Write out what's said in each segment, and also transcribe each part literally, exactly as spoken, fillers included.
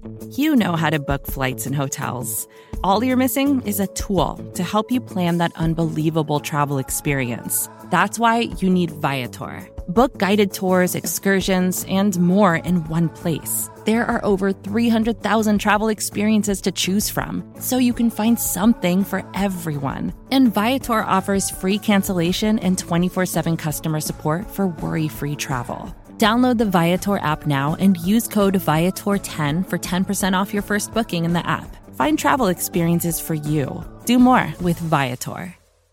You know how to book flights and hotels. All you're missing is a tool to help you plan that unbelievable travel experience. That's why you need Viator. Book guided tours, excursions, and more in one place. There are over three hundred thousand travel experiences to choose from, so you can find something for everyone. And Viator offers free cancellation and twenty-four seven customer support for worry-free travel. Download the Viator app now and use code Viator ten for ten percent off your first booking in the app. Find travel experiences for you. Do more with Viator.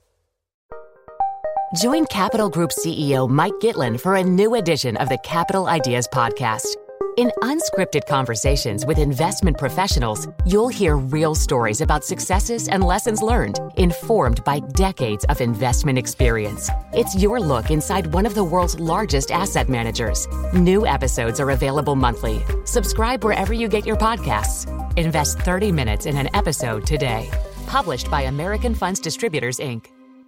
Join Capital Group C E O Mike Gitlin for a new edition of the Capital Ideas Podcast. In unscripted conversations with investment professionals, you'll hear real stories about successes and lessons learned, informed by decades of investment experience. It's your look inside one of the world's largest asset managers. New episodes are available monthly. Subscribe wherever you get your podcasts. Invest thirty minutes in an episode today. Published by American Funds Distributors, Incorporated.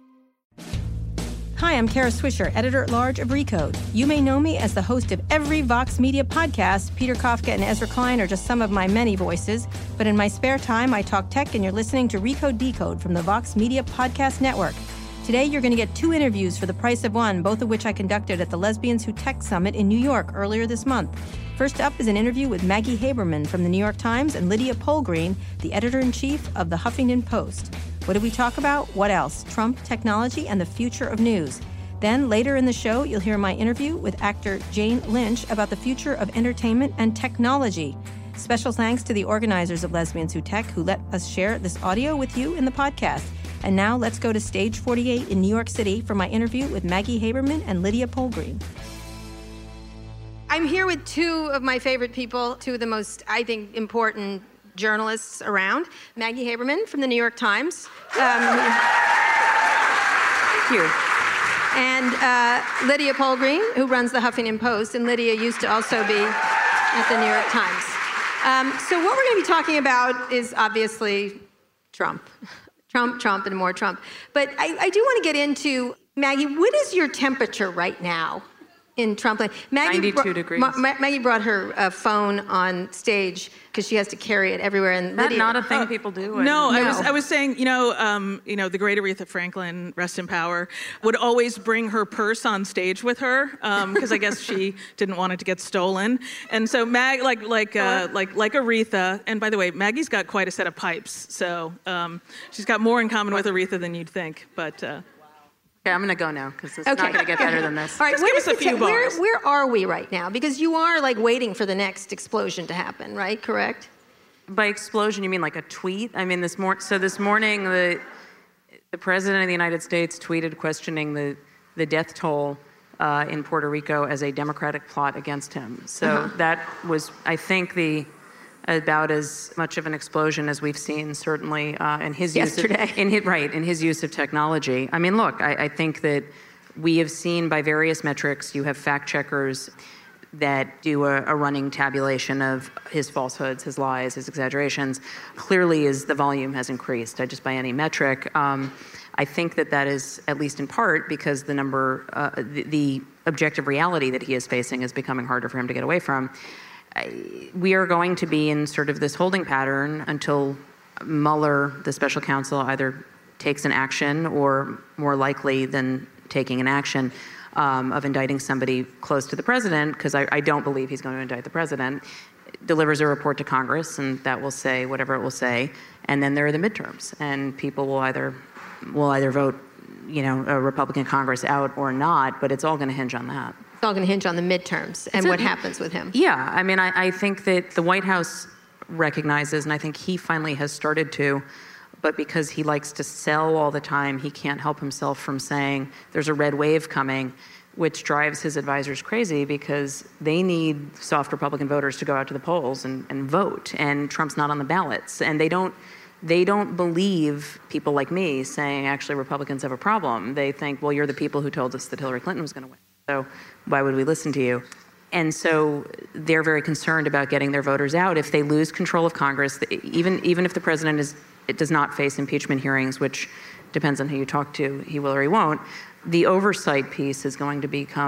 Hi, I'm Kara Swisher, editor-at-large of Recode. You may know me as the host of every Vox Media podcast. Peter Kafka and Ezra Klein are just some of my many voices. But in my spare time, I talk tech, and you're listening to Recode Decode from the Vox Media Podcast Network. Today, you're going to get two interviews for the price of one, both of which I conducted at the Lesbians Who Tech Summit in New York earlier this month. First up is an interview with Maggie Haberman from the New York Times and Lydia Polgreen, the editor-in-chief of the Huffington Post. What did we talk about? What else? Trump, technology, and the future of news. Then, later in the show, you'll hear my interview with actor Jane Lynch about the future of entertainment and technology. Special thanks to the organizers of Lesbians Who Tech who let us share this audio with you in the podcast. And now, let's go to Stage forty-eight in New York City for my interview with Maggie Haberman and Lydia Polgreen. I'm here with two of my favorite people, two of the most, I think, important journalists around. Maggie Haberman from the New York Times. Um, Thank you. And uh, Lydia Polgreen, who runs the Huffington Post. And Lydia used to also be at the New York Times. Um, so what we're going to be talking about is obviously Trump. Trump, Trump, and more Trump. But I, I do want to get into, Maggie, what is your temperature right now in Trump land? Maggie ninety-two bro- degrees. Ma- Ma- Maggie brought her uh, phone on stage because she has to carry it everywhere. And That's Lydia, not a thing uh, people do. No, no, I was I was saying, you know, um, you know, the great Aretha Franklin, rest in power, would always bring her purse on stage with her because um, I guess she didn't want it to get stolen. And so Mag, like like uh, like like Aretha, and by the way, Maggie's got quite a set of pipes, so um, she's got more in common with Aretha than you'd think. But uh, okay, I'm going to go now because it's okay. not going to get better than this. All right, Just what give is us a the few te- where, bars. where are we right now? Because you are like waiting for the next explosion to happen, right? Correct? By explosion, you mean like a tweet? I mean, this mor- so this morning, the the president of the United States tweeted questioning the, the death toll uh, in Puerto Rico as a Democratic plot against him. So uh-huh. that was, I think, the about as much of an explosion as we've seen, certainly, uh, in his Yesterday. use of, in his, right, in his use of technology. I mean, look, I, I think that we have seen by various metrics, you have fact checkers that do a, a running tabulation of his falsehoods, his lies, his exaggerations. Clearly, as the volume has increased, uh, just by any metric. Um, I think that that is, at least in part, because the number, uh, the, the objective reality that he is facing is becoming harder for him to get away from. We are going to be in sort of this holding pattern until Mueller, the special counsel, either takes an action or, more likely than taking an action, um, of indicting somebody close to the president, because I, I don't believe he's going to indict the president, delivers a report to Congress, and that will say whatever it will say, and then there are the midterms, and people will either will either vote, you know, a Republican Congress out or not, but it's all going to hinge on that. It's all going to hinge on the midterms and a, what happens with him. Yeah, I mean, I, I think that the White House recognizes, and I think he finally has started to, but because he likes to sell all the time, he can't help himself from saying there's a red wave coming, which drives his advisors crazy because they need soft Republican voters to go out to the polls and, and vote, and Trump's not on the ballots. And they don't they don't believe people like me saying, actually, Republicans have a problem. They think, well, you're the people who told us that Hillary Clinton was going to win. So why would we listen to you? And so they're very concerned about getting their voters out. If they lose control of Congress, even even if the president is it does not face impeachment hearings, which depends on who you talk to, he will or he won't, the oversight piece is going to become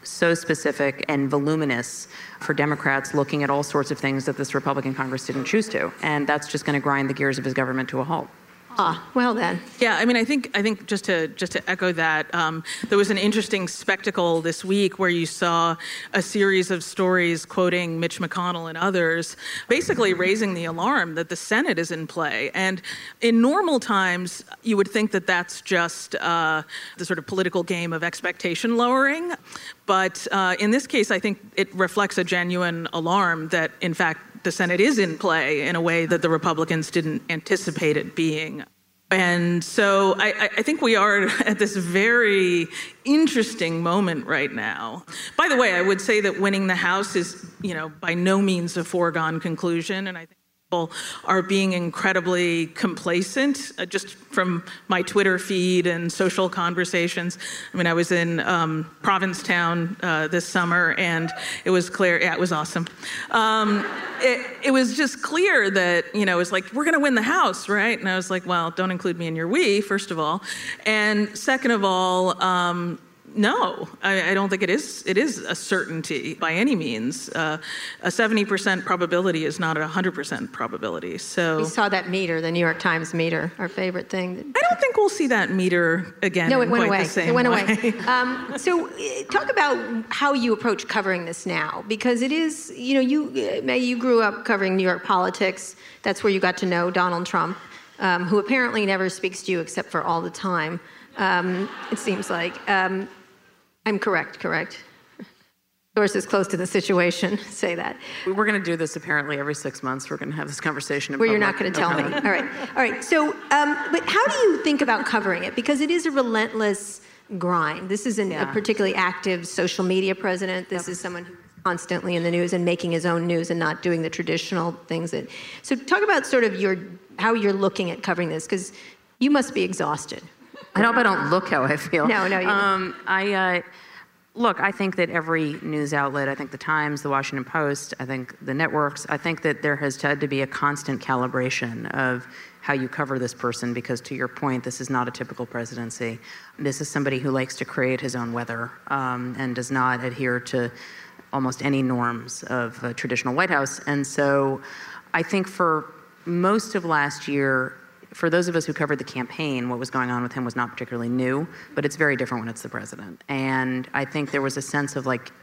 so specific and voluminous for Democrats looking at all sorts of things that this Republican Congress didn't choose to. And that's just going to grind the gears of his government to a halt. Ah, well then. Yeah, I mean, I think I think just to just to echo that, um, there was an interesting spectacle this week where you saw a series of stories quoting Mitch McConnell and others, basically raising the alarm that the Senate is in play. And in normal times, you would think that that's just uh, the sort of political game of expectation lowering. But uh, in this case, I think it reflects a genuine alarm that, in fact, the Senate is in play in a way that the Republicans didn't anticipate it being. And so I, I think we are at this very interesting moment right now. By the way, I would say that winning the House is, you know, by no means a foregone conclusion, and I think people are being incredibly complacent, uh, just from my Twitter feed and social conversations. I mean, I was in um, Provincetown uh, this summer, and it was clear, yeah, it was awesome. Um, it, it was just clear that, you know, it was like, we're gonna win the House, right? And I was like, well, don't include me in your we, first of all. And second of all, um, No, I, I don't think it is. It is a certainty by any means. Uh, a seventy percent probability is not a one hundred percent probability. So we saw that meter, the New York Times meter, our favorite thing. I don't think we'll see that meter again. No, it in went quite away. The same it went way. away. Um, so, uh, talk about how you approach covering this now, because it is, you know, you uh, May, you grew up covering New York politics. That's where you got to know Donald Trump, um, who apparently never speaks to you except for all the time. Um, it seems like. Um, I'm correct, correct? Sources close to the situation say that. We're going to do this apparently every six months. We're going to have this conversation in Where public. you're not going to tell me. All right, all right. So, um, but how do you think about covering it? Because it is a relentless grind. This isn't Yeah. a particularly active social media president. This yep. is someone who's constantly in the news and making his own news and not doing the traditional things that. So, talk about sort of your how you're looking at covering this, because you must be exhausted. I hope I don't look how I feel. No, no, you um, I uh, look. I think that every news outlet, I think the Times, the Washington Post, I think the networks, I think that there has had to be a constant calibration of how you cover this person, because to your point, this is not a typical presidency. This is somebody who likes to create his own weather um, and does not adhere to almost any norms of a traditional White House. And so I think for most of last year, for those of us who covered the campaign, what was going on with him was not particularly new, but it's very different when it's the president. And I think there was a sense of like,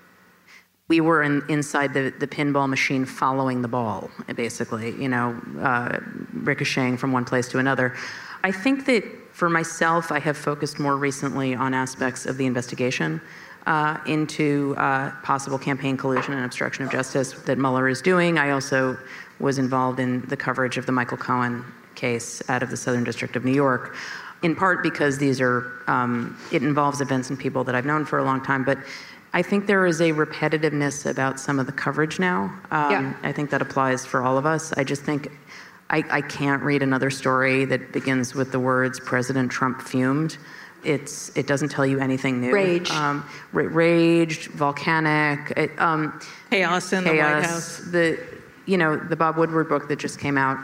we were in, inside the, the pinball machine following the ball, basically, you know, uh, ricocheting from one place to another. I think that for myself, I have focused more recently on aspects of the investigation uh, into uh, possible campaign collusion and obstruction of justice that Mueller is doing. I also was involved in the coverage of the Michael Cohen case out of the Southern District of New York, in part because these are, um, it involves events and people that I've known for a long time, but I think there is a repetitiveness about some of the coverage now. Um, yeah. I think that applies for all of us. I just think I, I can't read another story that begins with the words President Trump fumed. It's, it doesn't tell you anything new. Rage. Um, ra- rage, volcanic. It, um, Chaos in chaos, the White House. The, you know, the Bob Woodward book that just came out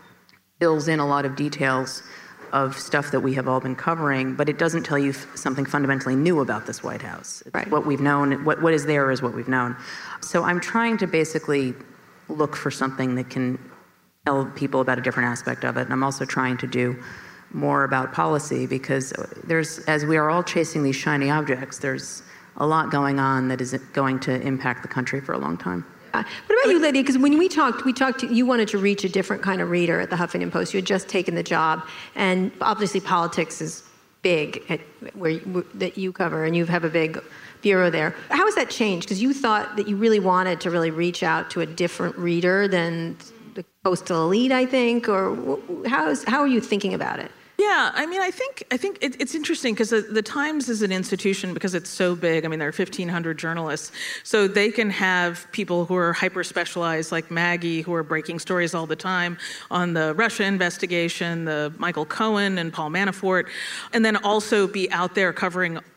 fills in a lot of details of stuff that we have all been covering, but it doesn't tell you f- something fundamentally new about this White House. It's right. What we've known, what, what is there is what we've known. So I'm trying to basically look for something that can tell people about a different aspect of it. And I'm also trying to do more about policy, because there's, as we are all chasing these shiny objects, there's a lot going on that is going to impact the country for a long time. Uh, what about you, Lydia? Because when we talked, we talked. To, you wanted to reach a different kind of reader at the Huffington Post. You had just taken the job, and obviously politics is big at where you, that you cover, and you have a big bureau there. How has that changed? Because you thought that you really wanted to really reach out to a different reader than the postal elite, I think, or how is how are you thinking about it? Yeah, I mean, I think I think it, it's interesting because the, the Times is an institution because it's so big. I mean, there are fifteen hundred journalists, so they can have people who are hyper specialized, like Maggie, who are breaking stories all the time on the Russia investigation, the Michael Cohen and Paul Manafort, and then also be out there covering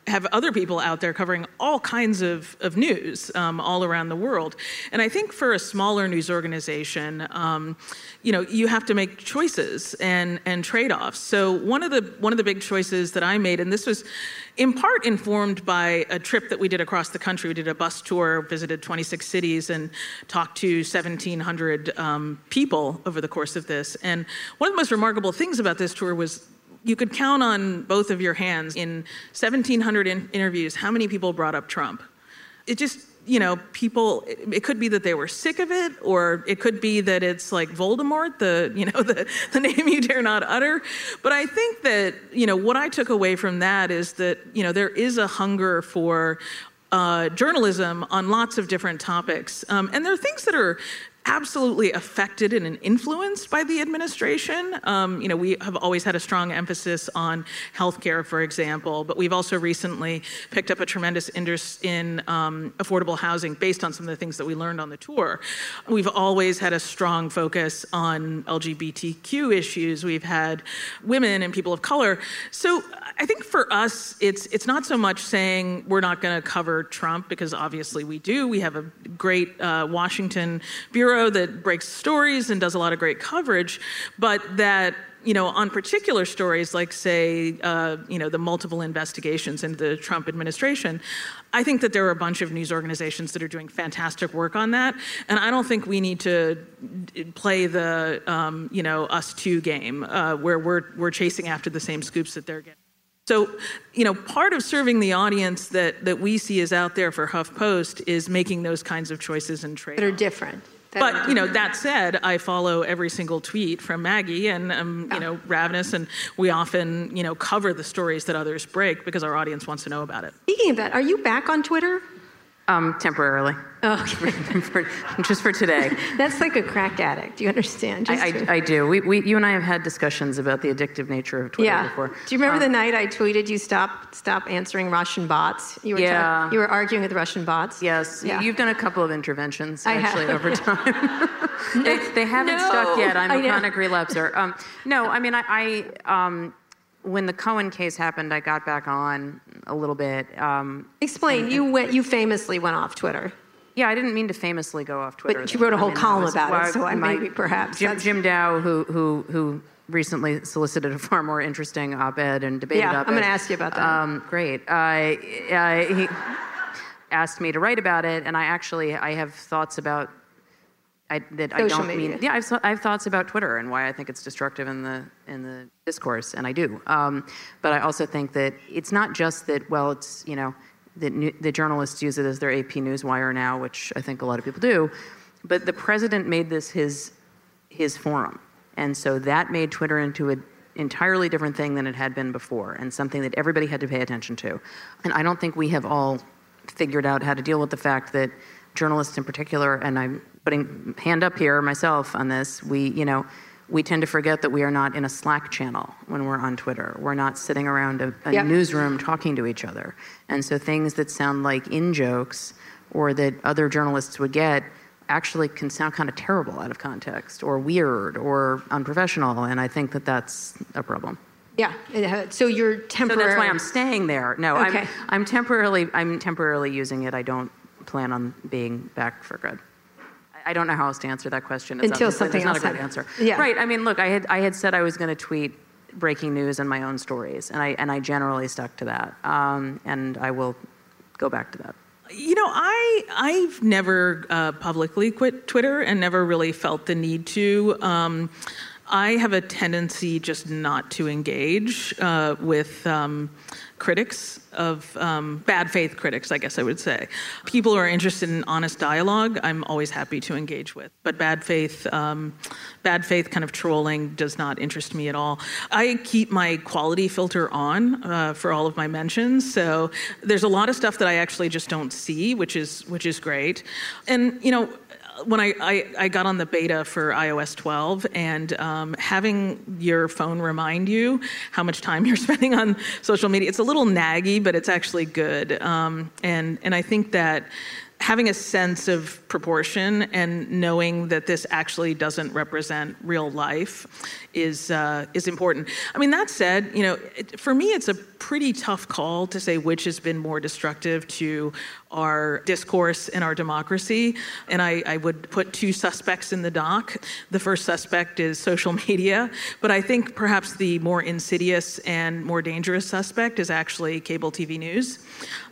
have other people out there covering all kinds of, of news um, all around the world. And I think for a smaller news organization, um, you know, you have to make choices and, and trade-offs. So one of the one of the big choices that I made, and this was in part informed by a trip that we did across the country. We did a bus tour, visited twenty-six cities, and talked to seventeen hundred um, people over the course of this. And one of the most remarkable things about this tour was you could count on both of your hands in seventeen hundred in- interviews how many people brought up Trump. It just, you know, people, it, it could be that they were sick of it, or it could be that it's like Voldemort, the, you know, the, the name you dare not utter. But I think that, you know, what I took away from that is that, you know, there is a hunger for uh, journalism on lots of different topics. Um, and there are things that are absolutely affected and influenced by the administration. Um, you know, we have always had a strong emphasis on healthcare, for example, but we've also recently picked up a tremendous interest in um, affordable housing based on some of the things that we learned on the tour. We've always had a strong focus on L G B T Q issues. We've had women and people of color. So I think for us, it's it's not so much saying we're not going to cover Trump, because obviously we do. We have a great uh, Washington bureau that breaks stories and does a lot of great coverage, but that, you know, on particular stories like, say, uh, you know, the multiple investigations into the Trump administration, I think that there are a bunch of news organizations that are doing fantastic work on that, and I don't think we need to play the, um, you know, us two game uh, where we're we're chasing after the same scoops that they're getting. So, you know, part of serving the audience that that we see is out there for HuffPost is making those kinds of choices and trade-offs. That are different. But, you know, that said, I follow every single tweet from Maggie, and I'm, you know, ravenous, and we often, you know, cover the stories that others break because our audience wants to know about it. Speaking of that, are you back on Twitter? Um, temporarily. Oh, okay. for, just for today. That's like a crack addict. Do you understand? Just I, I, I do. We, we, you and I have had discussions about the addictive nature of Twitter yeah. before. Do you remember um, the night I tweeted you stop stop answering Russian bots? You were yeah. Talk, you were arguing with Russian bots. Yes. Yeah. You've done a couple of interventions I actually have. over time. no, they, they haven't no, stuck yet. I'm I a know. chronic relapser. Um, no, I mean, I. I um, when the Cohen case happened, I got back on a little bit. Um, Explain. and, you went. You famously went off Twitter. Yeah, I didn't mean to famously go off Twitter. But you wrote a whole I mean, column was, about well, it, so I my, maybe perhaps. Jim, Jim Dow, who who who recently solicited a far more interesting op-ed and debated yeah, op-ed. I'm going to ask you about that. Um, great. Uh, uh, he asked me to write about it, and I actually I have thoughts about I, that Social I don't media. mean. Yeah, I've I have thoughts about Twitter and why I think it's destructive in the in the discourse, and I do. Um, but I also think that it's not just that. Well, it's you know. that new, the journalists use it as their A P Newswire now, which I think a lot of people do. But the president made this his his forum. And so that made Twitter into an entirely different thing than it had been before, and something that everybody had to pay attention to. And I don't think we have all figured out how to deal with the fact that journalists in particular, and I'm putting hand up here myself on this, we, you know, we tend to forget that we are not in a Slack channel when we're on Twitter. We're not sitting around a, a yep. newsroom talking to each other. And so things that sound like in-jokes or that other journalists would get actually can sound kind of terrible out of context or weird or unprofessional. And I think that that's a problem. Yeah. So you're temporarily. So that's why I'm staying there. No, okay. I'm, I'm temporarily I'm temporarily using it. I don't plan on being back for good. I don't know how else to answer that question. It's Until something not else a good happens. answer. Yeah. Right. I mean, look, I had I had said I was going to tweet breaking news and my own stories, and I and I generally stuck to that. Um, and I will go back to that. You know, I I've never uh, publicly quit Twitter and never really felt the need to. Um, I have a tendency just not to engage uh, with um, critics of um, bad faith critics, I guess I would say. People who are interested in honest dialogue, I'm always happy to engage with. But bad faith, um, bad faith kind of trolling does not interest me at all. I keep my quality filter on uh, for all of my mentions, so there's a lot of stuff that I actually just don't see, which is which is great. And you know. When I, I, I got on the beta for i O S twelve, and um, having your phone remind you how much time you're spending on social media, it's a little naggy, but it's actually good. Um, and and I think that having a sense of proportion and knowing that this actually doesn't represent real life is uh, is important. I mean, that said, you know, it, for me, it's a pretty tough call to say which has been more destructive to our discourse and our democracy. And I, I would put two suspects in the dock. The first suspect is social media, but I think perhaps the more insidious and more dangerous suspect is actually cable T V news.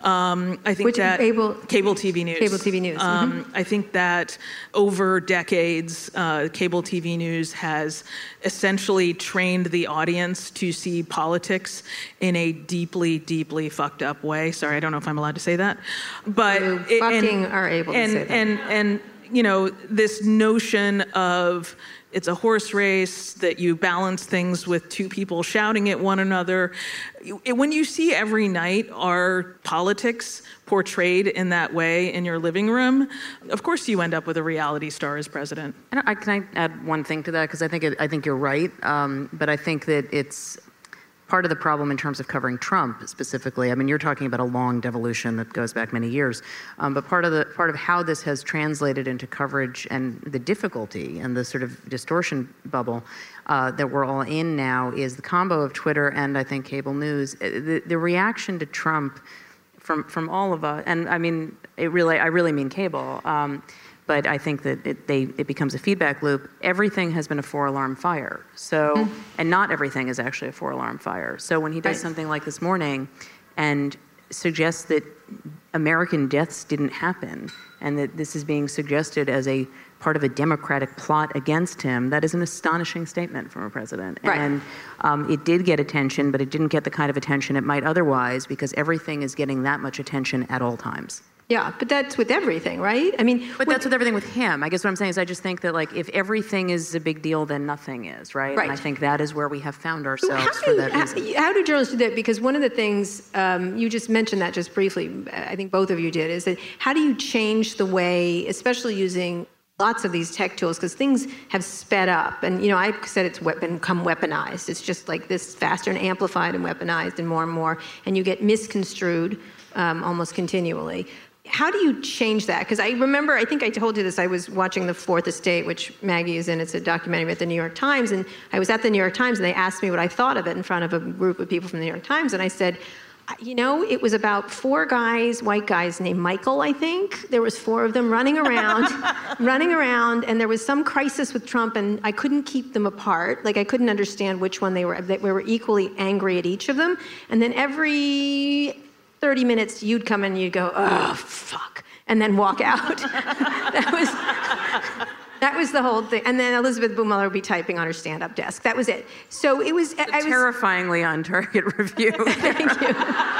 Um, I think Which that able, cable T V news. Cable T V news. Um, mm-hmm. I think that over decades, uh, cable T V news has essentially trained the audience to see politics in a deeply, deeply fucked up way. Sorry, I don't know if I'm allowed to say that, but you it, fucking and, are able and, to say that. And and you know, this notion of it's a horse race, that you balance things with two people shouting at one another. When you see every night our politics portrayed in that way in your living room, of course you end up with a reality star as president. I don't, I, can I add one thing to that? Because I think it, I think you're right, um, but I think that it's part of the problem in terms of covering Trump specifically. I mean, you're talking about a long devolution that goes back many years, um, but part of the part of how this has translated into coverage and the difficulty and the sort of distortion bubble uh, that we're all in now is the combo of Twitter and I think cable news. The, the reaction to Trump from from all of us, and I mean, it really, I really mean cable. Um, But I think that it, they, it becomes a feedback loop. Everything has been a four-alarm fire. So, mm-hmm. and not everything is actually a four-alarm fire. So when he does right. something like this morning and suggests that American deaths didn't happen and that this is being suggested as a part of a Democratic plot against him, that is an astonishing statement from a president. Right. And um, it did get attention, but it didn't get the kind of attention it might otherwise because everything is getting that much attention at all times. Yeah, but that's with everything, right? I mean, but that's with everything with him. I guess what I'm saying is I just think that like if everything is a big deal, then nothing is, right? Right. And I think that is where we have found ourselves how for do, that how, reason. How do journalists do that? Because one of the things, um, you just mentioned that just briefly, I think both of you did, is that how do you change the way, especially using lots of these tech tools, because things have sped up. And, you know, I've said it's become weaponized. It's just like this faster and amplified and weaponized and more and more. And you get misconstrued um, almost continually. How do you change that? Because I remember, I think I told you this, I was watching The Fourth Estate, which Maggie is in. It's a documentary at the New York Times. And I was at the New York Times, and they asked me what I thought of it in front of a group of people from the New York Times. And I said, you know, it was about four guys, white guys named Michael, I think. There was four of them running around, running around, and there was some crisis with Trump, and I couldn't keep them apart. Like, I couldn't understand which one they were. They were equally angry at each of them. And then every thirty minutes, you'd come in and you'd go, oh, fuck, and then walk out. that was that was the whole thing. And then Elizabeth Bumiller would be typing on her stand-up desk. That was it. So it was... A I was terrifyingly on-target review. Thank you.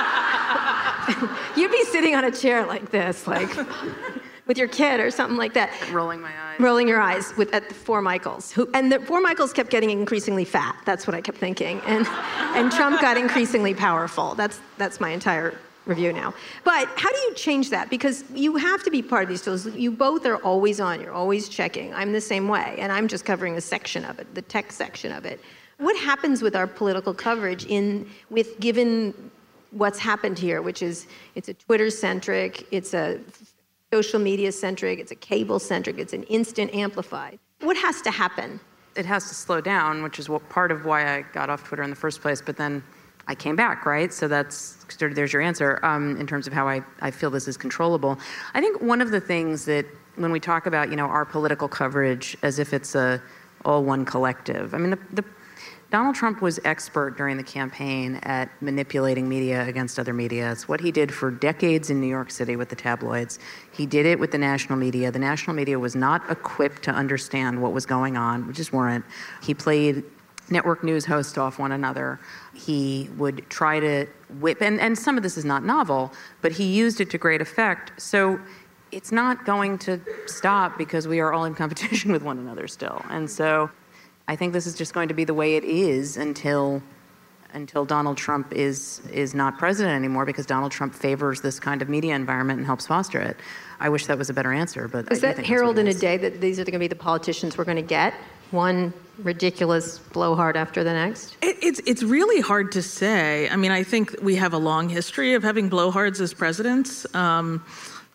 You'd be sitting on a chair like this, like with your kid or something like that. Rolling my eyes. Rolling your eyes with at the four Michaels. Who, and the four Michaels kept getting increasingly fat. That's what I kept thinking. And and Trump got increasingly powerful. That's that's my entire review now. But how do you change that? Because you have to be part of these tools. You both are always on. You're always checking. I'm the same way. And I'm just covering a section of it, the tech section of it. What happens with our political coverage in with given what's happened here, which is it's a Twitter-centric, it's a social media-centric, it's a cable-centric, it's an instant amplified. What has to happen? It has to slow down, which is what part of why I got off Twitter in the first place, but then I came back, right? So that's, there's your answer um, in terms of how I, I feel this is controllable. I think one of the things that when we talk about, you know, our political coverage as if it's a all one collective, I mean, the, the Donald Trump was expert during the campaign at manipulating media against other media. It's what he did for decades in New York City with the tabloids. He did it with the national media. The national media was not equipped to understand what was going on. We just weren't. He played network news hosts off one another. He would try to whip, and, and some of this is not novel, but he used it to great effect. So it's not going to stop because we are all in competition with one another still. And so I think this is just going to be the way it is until until Donald Trump is is not president anymore, because Donald Trump favors this kind of media environment and helps foster it. I wish that was a better answer, but is I that herald in a day that these are going to be the politicians we're going to get? One ridiculous blowhard after the next? It, it's it's really hard to say. I mean, I think we have a long history of having blowhards as presidents. Um,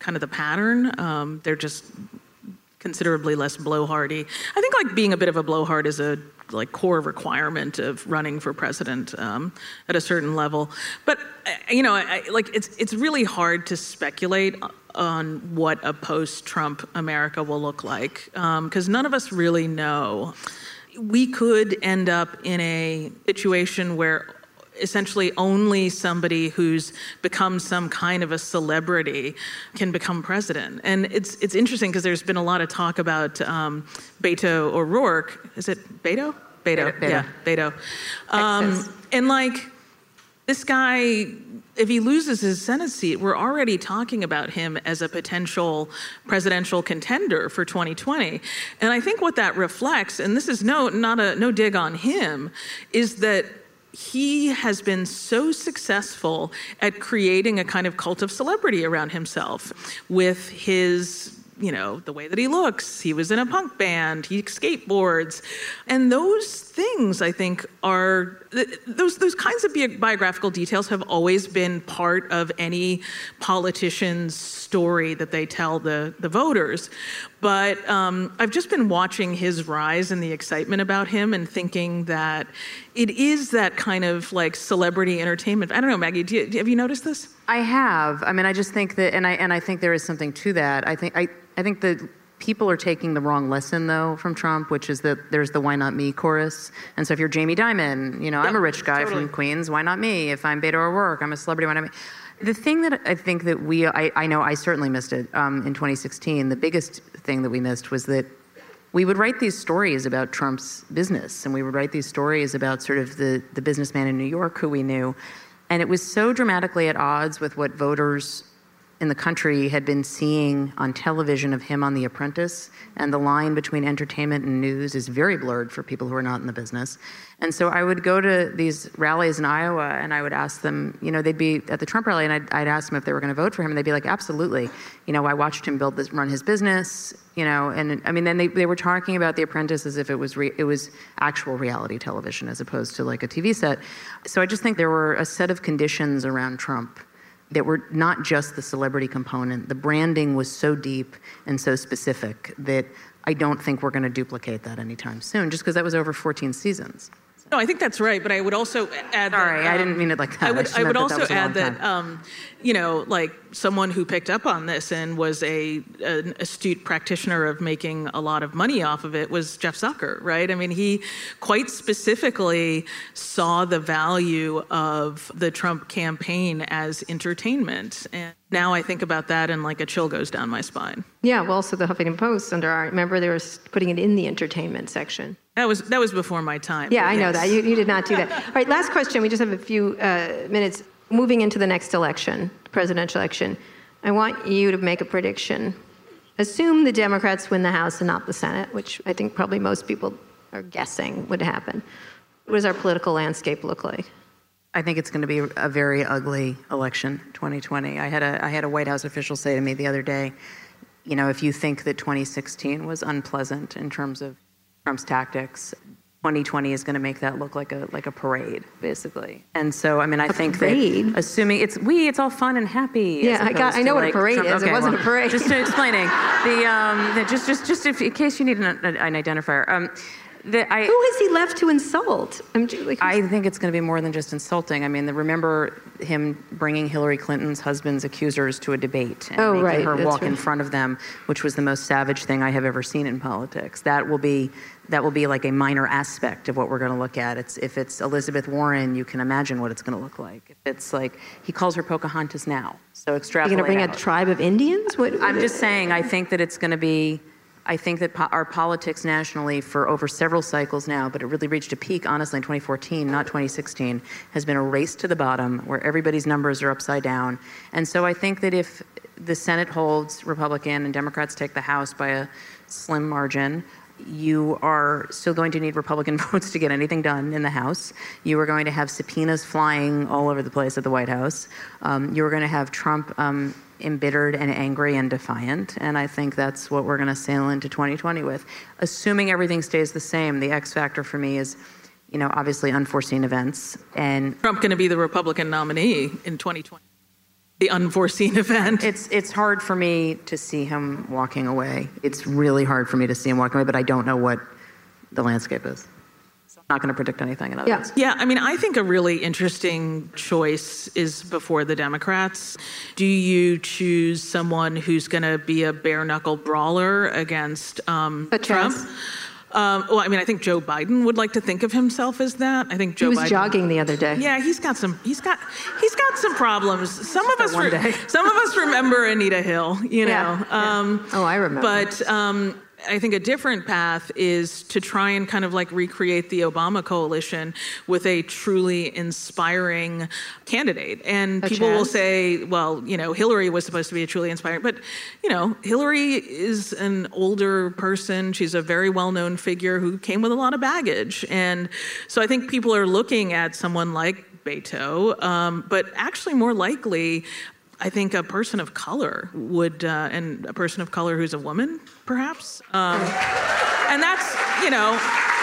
kind of the pattern. Um, they're just considerably less blowhardy. I think like being a bit of a blowhard is a like core requirement of running for president um, at a certain level. But you know, I, like it's it's really hard to speculate on what a post-Trump America will look like because um, none of us really know. We could end up in a situation where essentially only somebody who's become some kind of a celebrity can become president. And it's it's interesting because there's been a lot of talk about um, Beto O'Rourke. Is it Beto? Beto, Beto. yeah, Beto. Um, and like, this guy, if he loses his Senate seat, we're already talking about him as a potential presidential contender for twenty twenty. And I think what that reflects, and this is no not a no dig on him, is that he has been so successful at creating a kind of cult of celebrity around himself with his, you know, the way that he looks. He was in a punk band, he skateboards. And those things, I think, are, those those kinds of biographical details have always been part of any politician's story that they tell the, the voters. But um, I've just been watching his rise and the excitement about him and thinking that it is that kind of like celebrity entertainment. I don't know, Maggie, do you, have you noticed this? I have. I mean, I just think that, and I and I think there is something to that. I think I I think that people are taking the wrong lesson though from Trump, which is that there's the "Why not me" chorus. And so if you're Jamie Dimon, you know, yep, I'm a rich guy totally. from Queens. Why not me? If I'm Beto O'Rourke, I'm a celebrity. Why not me? The thing that I think that we, I, I know I certainly missed it um, in twenty sixteen. The biggest thing that we missed was that we would write these stories about Trump's business, and we would write these stories about sort of the, the businessman in New York who we knew. And it was so dramatically at odds with what voters in the country had been seeing on television of him on The Apprentice. And the line between entertainment and news is very blurred for people who are not in the business. And so I would go to these rallies in Iowa and I would ask them, you know, they'd be at the Trump rally and I'd, I'd ask them if they were going to vote for him. And they'd be like, absolutely. You know, I watched him build this, run his business, you know, and I mean, then they, they were talking about The Apprentice as if it was, re, it was actual reality television as opposed to like a T V set. So I just think there were a set of conditions around Trump that were not just the celebrity component. The branding was so deep and so specific that I don't think we're going to duplicate that anytime soon, just because that was over fourteen seasons. No, I think that's right, but I would also add Sorry, that... Um, I didn't mean it like that. I would, I, I would that also that add that, um, you know, like someone who picked up on this and was a an astute practitioner of making a lot of money off of it was Jeff Zucker, right? I mean, he quite specifically saw the value of the Trump campaign as entertainment. And now I think about that and like a chill goes down my spine. Yeah, well, also the Huffington Post under our, remember they were putting it in the entertainment section. That was that was before my time. Yeah, I yes. know that. You, you did not do that. All right, last question. We just have a few uh, minutes. Moving into the next election, the presidential election, I want you to make a prediction. Assume the Democrats win the House and not the Senate, which I think probably most people are guessing would happen. What does our political landscape look like? I think it's going to be a very ugly election, twenty twenty. I had a I had a White House official say to me the other day, you know, if you think that twenty sixteen was unpleasant in terms of Trump's tactics, twenty twenty is going to make that look like a like a parade, basically. And so, I mean, I a think parade? that assuming it's we, it's all fun and happy. Yeah, I got. I know what like a parade Trump, is. okay, it wasn't well, a parade. Just explaining the um, the, just just just if, in case you need an, an identifier. Um, the, I, Who has he left to insult? I'm like, I think it's going to be more than just insulting. I mean, the, remember him bringing Hillary Clinton's husband's accusers to a debate and oh, making right, her walk right. in front of them, which was the most savage thing I have ever seen in politics. That will be that will be like a minor aspect of what we're going to look at. It's if it's Elizabeth Warren, you can imagine what it's going to look like. If it's like he calls her Pocahontas now, so extrapolate. You're going to bring out. a tribe of Indians? What, I'm just saying. I think that it's going to be. I think that po- our politics nationally for over several cycles now, but it really reached a peak, honestly, in twenty fourteen, not twenty sixteen, has been a race to the bottom where everybody's numbers are upside down. And so I think that if the Senate holds Republican and Democrats take the House by a slim margin, you are still going to need Republican votes to get anything done in the House. You are going to have subpoenas flying all over the place at the White House. Um, you are going to have Trump um, embittered and angry and defiant, and I think that's what we're going to sail into twenty twenty with. Assuming everything stays the same, the X factor for me is, you know, obviously unforeseen events. And Trump going to be the Republican nominee in twenty twenty. the unforeseen event. It's it's hard for me to see him walking away. It's really hard for me to see him walking away, but I don't know what the landscape is. So I'm not going to predict anything in other yeah. words. Yeah, I mean, I think a really interesting choice is before the Democrats. Do you choose someone who's going to be a bare-knuckle brawler against um, Trump? Um, well, I mean, I think Joe Biden would like to think of himself as that. I think Joe He was Biden, jogging the other day. Yeah, he's got some. He's got. He's got some problems. Some of us. one Re- day. some of us remember Anita Hill. You know. Yeah, yeah. Um, oh, I remember. But um, I think a different path is to try and kind of like recreate the Obama coalition with a truly inspiring candidate. And Such people will as? say, well, you know, Hillary was supposed to be a truly inspiring, but, you know, Hillary is an older person. She's a very well-known figure who came with a lot of baggage. And so I think people are looking at someone like Beto, um, but actually more likely, I think a person of color would, uh, and a person of color who's a woman, perhaps. Um, and that's, you know,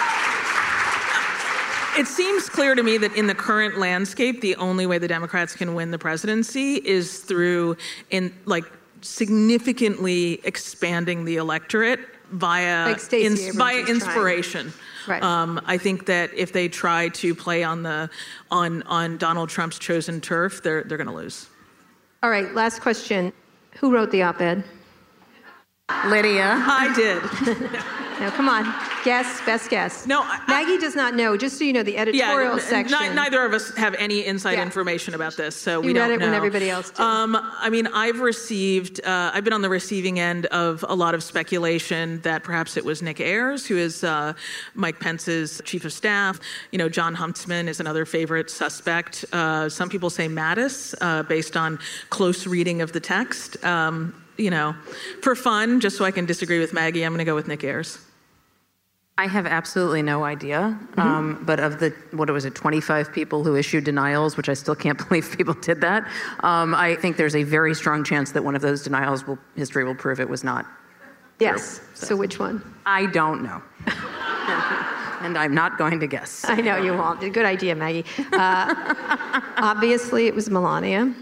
it seems clear to me that in the current landscape, the only way the Democrats can win the presidency is through, in like, significantly expanding the electorate via, Like Stacey ins- Abrams via is inspiration. Right. Um, I think that if they try to play on the on on Donald Trump's chosen turf, they're they're going to lose. All right, last question. Who wrote the op-ed? Lydia. I did. No, come on. Guess, best guess. No, I- Maggie does not know. Just so you know, the editorial n- section. ni- neither of us have any inside Yeah. information about this, so we You don't read it know. when everybody else did. Um, I mean, I've received, uh, I've been on the receiving end of a lot of speculation that perhaps it was Nick Ayers, who is uh, Mike Pence's chief of staff. You know, John Huntsman is another favorite suspect. Uh, some people say Mattis, uh, based on close reading of the text. Um, you know, for fun, just so I can disagree with Maggie, I'm going to go with Nick Ayers. I have absolutely no idea, um, but of the, what was it, twenty-five people who issued denials, which I still can't believe people did that, um, I think there's a very strong chance that one of those denials, will, history will prove it was not Yes. true. So, So which one? I don't know. And I'm not going to guess. I know you won't. Good idea, Maggie. Uh, obviously, it was Melania.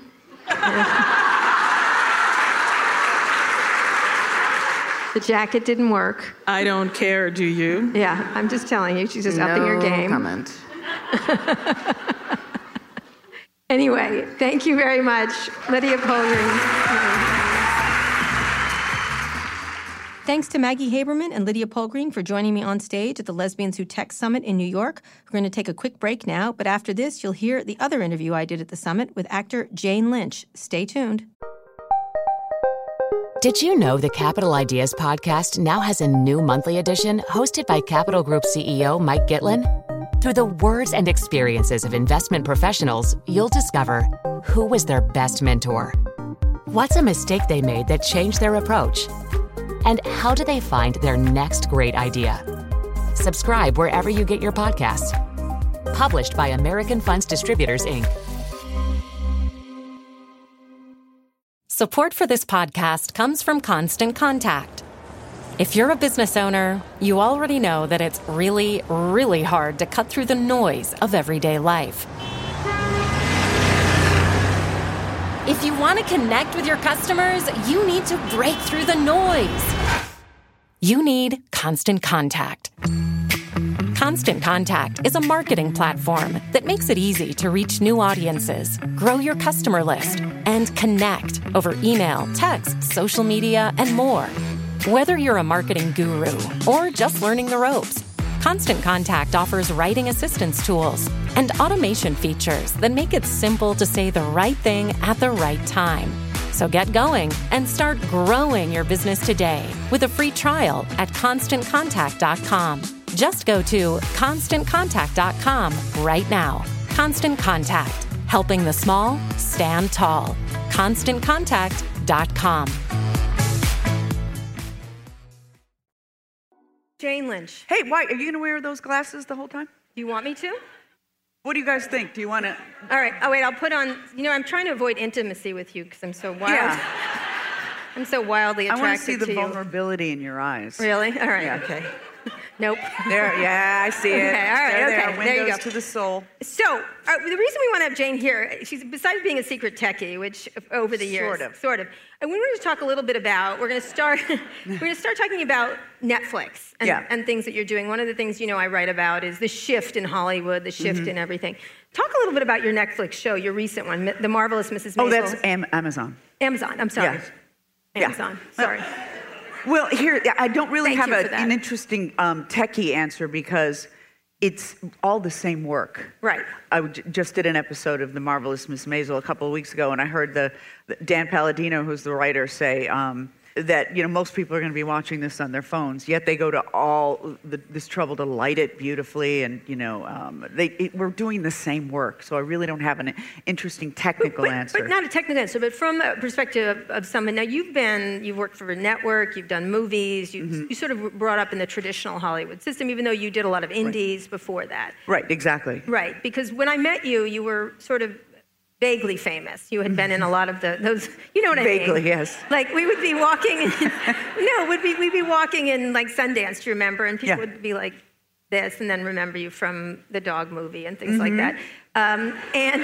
The jacket didn't work. I don't care, do you? Yeah, I'm just telling you. She's just upping her No game. comment. Anyway, thank you very much, Lydia Polgreen. Thanks to Maggie Haberman and Lydia Polgreen for joining me on stage at the Lesbians Who Tech Summit in New York. We're going to take a quick break now, but after this, you'll hear the other interview I did at the summit with actor Jane Lynch. Stay tuned. Did you know the Capital Ideas podcast now has a new monthly edition hosted by Capital Group C E O Mike Gitlin? Through the words and experiences of investment professionals, you'll discover who was their best mentor, what's a mistake they made that changed their approach, and how do they find their next great idea. Subscribe wherever you get your podcasts. Published by American Funds Distributors, Incorporated. Support for this podcast comes from Constant Contact. If you're a business owner, you already know that it's really, really hard to cut through the noise of everyday life. If you want to connect with your customers, you need to break through the noise. You need Constant Contact. Constant Contact is a marketing platform that makes it easy to reach new audiences, grow your customer list, and connect over email, text, social media, and more. Whether you're a marketing guru or just learning the ropes, Constant Contact offers writing assistance tools and automation features that make it simple to say the right thing at the right time. So get going and start growing your business today with a free trial at constant contact dot com. Just go to constant contact dot com right now. Constant Contact, helping the small stand tall. constant contact dot com. Jane Lynch. Hey, why, are you going to wear those glasses the whole time? Do you want me to? What do you guys think? Do you want to? All right. Oh, wait, I'll put on, you know, I'm trying to avoid intimacy with you because I'm so wild. Yeah. I'm so wildly I attracted want to see the to you. vulnerability in your eyes. Really? All right, Yeah. okay. Nope. There, yeah, I see it. Okay, all right, there, okay, there, there you windows go. to the soul. So uh, the reason we want to have Jane here, she's besides being a secret techie, which over the years, Sort of. sort of. And we wanted to talk a little bit about. We're going to start. we're going to start talking about Netflix and, Yeah. and things that you're doing. One of the things you know I write about is the shift in Hollywood, the shift Mm-hmm. in everything. Talk a little bit about your Netflix show, your recent one, Mi- The Marvelous Missus Maisel. Oh, that's Am- Amazon. Amazon. I'm sorry. Yeah. Yeah. Amazon. Sorry. Well, here, I don't really Thank have you a, for that. an interesting um, techie answer because it's all the same work. Right. I w- just did an episode of The Marvelous Miss Maisel a couple of weeks ago, and I heard the, the Dan Palladino, who's the writer, say um, that you know most people are going to be watching this on their phones, yet they go to all the, this trouble to light it beautifully, and you know um, they it, we're doing the same work. So I really don't have an interesting technical but, answer. But not a technical answer, but from a perspective of, of someone. Now, you've been, you've worked for a network, you've done movies, you Mm-hmm. you sort of brought up in the traditional Hollywood system, even though you did a lot of indies before that. Right, exactly. Right, because when I met you, you were sort of vaguely famous. You had been in a lot of the, those, you know what I mean? Vaguely, yes. Like, we would be walking, in, no, would be, we'd be walking in, like, Sundance, do you remember? And people Yeah. would be like this, and then remember you from the dog movie and things Mm-hmm. like that. Um, and...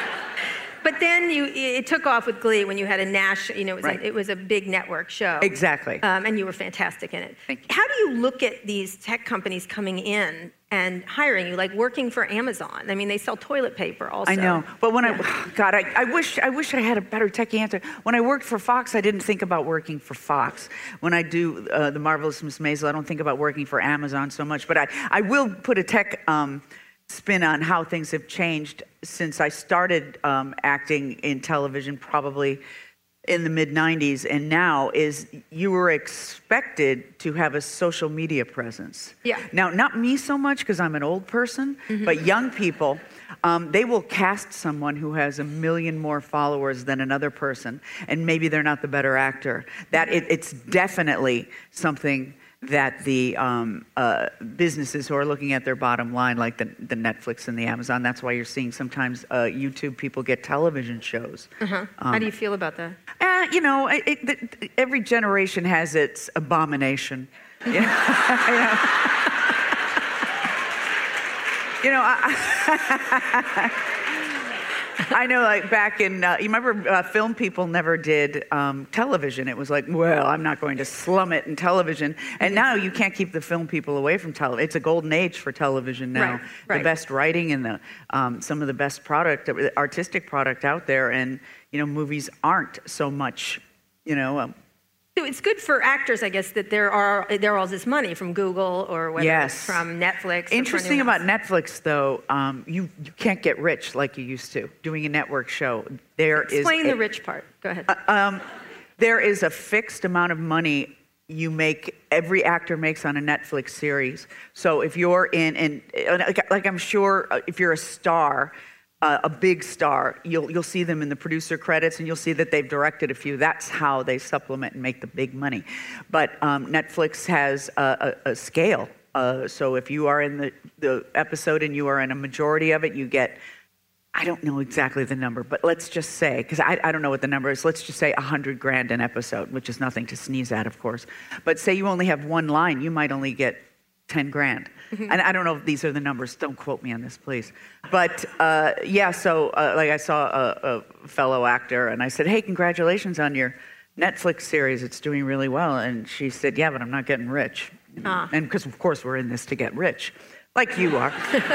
But then you, it took off with Glee when you had a national, you know, it was, Right. a, it was a big network show. Exactly. Um, and you were fantastic in it. Thank you. How do you look at these tech companies coming in and hiring you, like working for Amazon? I mean, they sell toilet paper also. I know, but when I, God, I, I wish I wish I had a better techie answer. When I worked for Fox, I didn't think about working for Fox. When I do uh, The Marvelous Miss Maisel, I don't think about working for Amazon so much. But I, I will put a tech um, spin on how things have changed since I started um, acting in television, probably in the mid nineties, and now is you were expected to have a social media presence. Yeah. Now, not me so much because I'm an old person, but young people, um, they will cast someone who has a million more followers than another person, and maybe they're not the better actor. That it, it's definitely something that the um, uh, businesses who are looking at their bottom line, like the, the Netflix and the Amazon, that's why you're seeing sometimes uh, YouTube people get television shows. Uh-huh. How do you feel about that? Uh, you know, it, it, every generation has its abomination. You know, you know I, I know, like back in, uh, you remember uh, film people never did um, television. It was like, well, I'm not going to slum it in television. And now you can't keep the film people away from television. It's a golden age for television now. Right, right. The best writing and the um, some of the best product, artistic product out there. And, you know, movies aren't so much, you know. Um, So it's good for actors, I guess, that there are there all this money from Google or whether Yes. it's from Netflix. or Interesting from about anyone else. Netflix, though, um, you, you can't get rich like you used to doing a network show. There is Explain a- the rich part. Go ahead. Um, there is a fixed amount of money you make, every actor makes on a Netflix series. So if you're in, and like, like I'm sure uh, if you're a star, uh, a big star, you'll you'll see them in the producer credits, and you'll see that they've directed a few. That's how they supplement and make the big money. But um, Netflix has a, a, a scale. Uh, so if you are in the, the episode and you are in a majority of it, you get, I don't know exactly the number, but let's just say, because I, I don't know what the number is, let's just say a hundred grand an episode, which is nothing to sneeze at, of course. But say you only have one line, you might only get ten grand. Mm-hmm. And I don't know if these are the numbers, don't quote me on this, please. But uh, yeah, so uh, like I saw a, a fellow actor and I said, hey, congratulations on your Netflix series, it's doing really well. And she said, yeah, but I'm not getting rich. Ah. And because of course we're in this to get rich, like you are.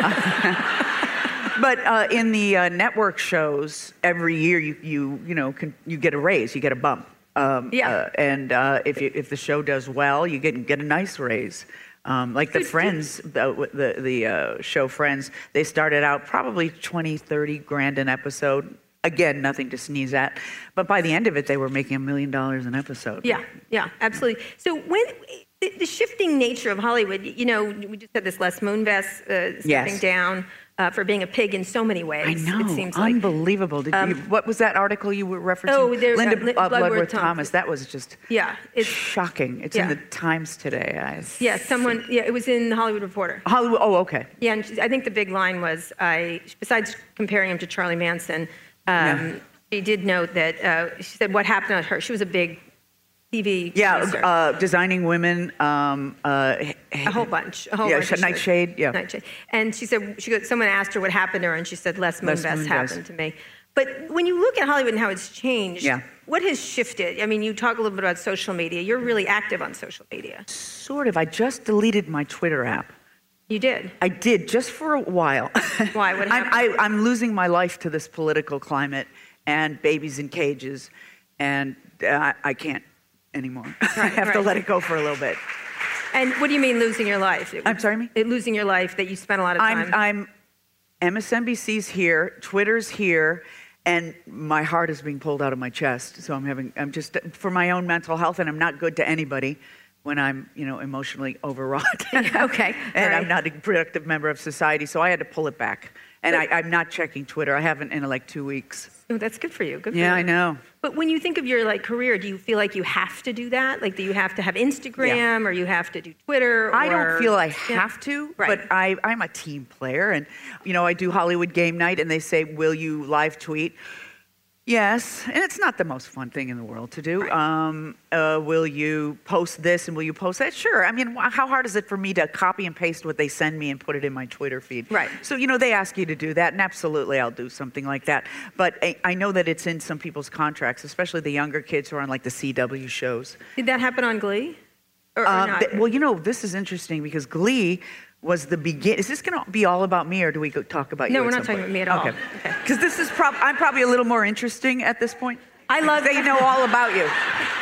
But uh, in the uh, network shows, every year you you you know can, you get a raise, you get a bump. Um, Yeah. Uh, and uh, if you, if the show does well, you get get a nice raise. Um, like the Friends, the the, the uh, show Friends, they started out probably twenty, thirty grand an episode. Again, nothing to sneeze at. But by the end of it, they were making a million dollars an episode. Yeah, yeah, absolutely. So when the, the shifting nature of Hollywood, you know, we just had this Les Moonves uh, stepping Yes. down uh, for being a pig in so many ways. I know, It seems like. unbelievable. Did you, what was that article you were referencing? Oh, there- Linda uh, Lin- uh, Bloodworth Bloodworth Thomas. Thomas. That was just Yeah, it's shocking. It's in yeah. the Times today. I, yeah. Someone, yeah, it was in the Hollywood Reporter. Hollywood. Oh, okay. Yeah, and she- I think the big line was, I, besides comparing him to Charlie Manson, um, Yeah. she did note that, uh, she said what happened to her, she was a big T V Yeah, producer. uh, Designing Women. Um, uh, a whole bunch. A whole yeah, bunch of Nightshade. shows. Yeah. Nightshade. And she said, she got, someone asked her what happened to her, and she said, Les Les Moonves Moonves. happened to me. But when you look at Hollywood and how it's changed, Yeah. what has shifted? I mean, you talk a little bit about social media. You're really active on social media. Sort of. I just deleted my Twitter app. You did. I did, just for a while. Why? What I'm, happened? I, I'm losing my life to this political climate and babies in cages, and uh, I can't anymore. I have to right. let it go for a little bit. And what do you mean losing your life? It, I'm sorry, me? It, losing your life, that you spent a lot of time. I'm, I'm M S N B C's here, Twitter's here, and my heart is being pulled out of my chest. So I'm having, I'm just, for my own mental health, and I'm not good to anybody when I'm, you know, emotionally overwrought. Okay. And All I'm right. not a productive member of society, so I had to pull it back. And I, I'm not checking Twitter. I haven't in like two weeks. Oh, that's good for you. Good for Yeah, you. I know. But when you think of your like career, do you feel like you have to do that? Like, do you have to have Instagram Yeah. or you have to do Twitter? I or- don't feel I Yeah. have to, Right. but I, I'm a team player. And, you know, I do Hollywood Game Night, and they say, will you live tweet? Yes, and it's not the most fun thing in the world to do. Right. Um, uh, will you post this and will you post that? Sure. I mean, wh- how hard is it for me to copy and paste what they send me and put it in my Twitter feed? Right. So, you know, they ask you to do that, and absolutely I'll do something like that. But I, I know that it's in some people's contracts, especially the younger kids who are on like the C W shows. Did that happen on Glee? Or, or Um, not? th- well, you know, this is interesting because Glee was the begin. Is this going to be all about me, or do we go talk about No, you? we're at not some talking point? about me at all. Okay. Okay. Because this is prob. I'm probably a little more interesting at this point. I love- They know all about you.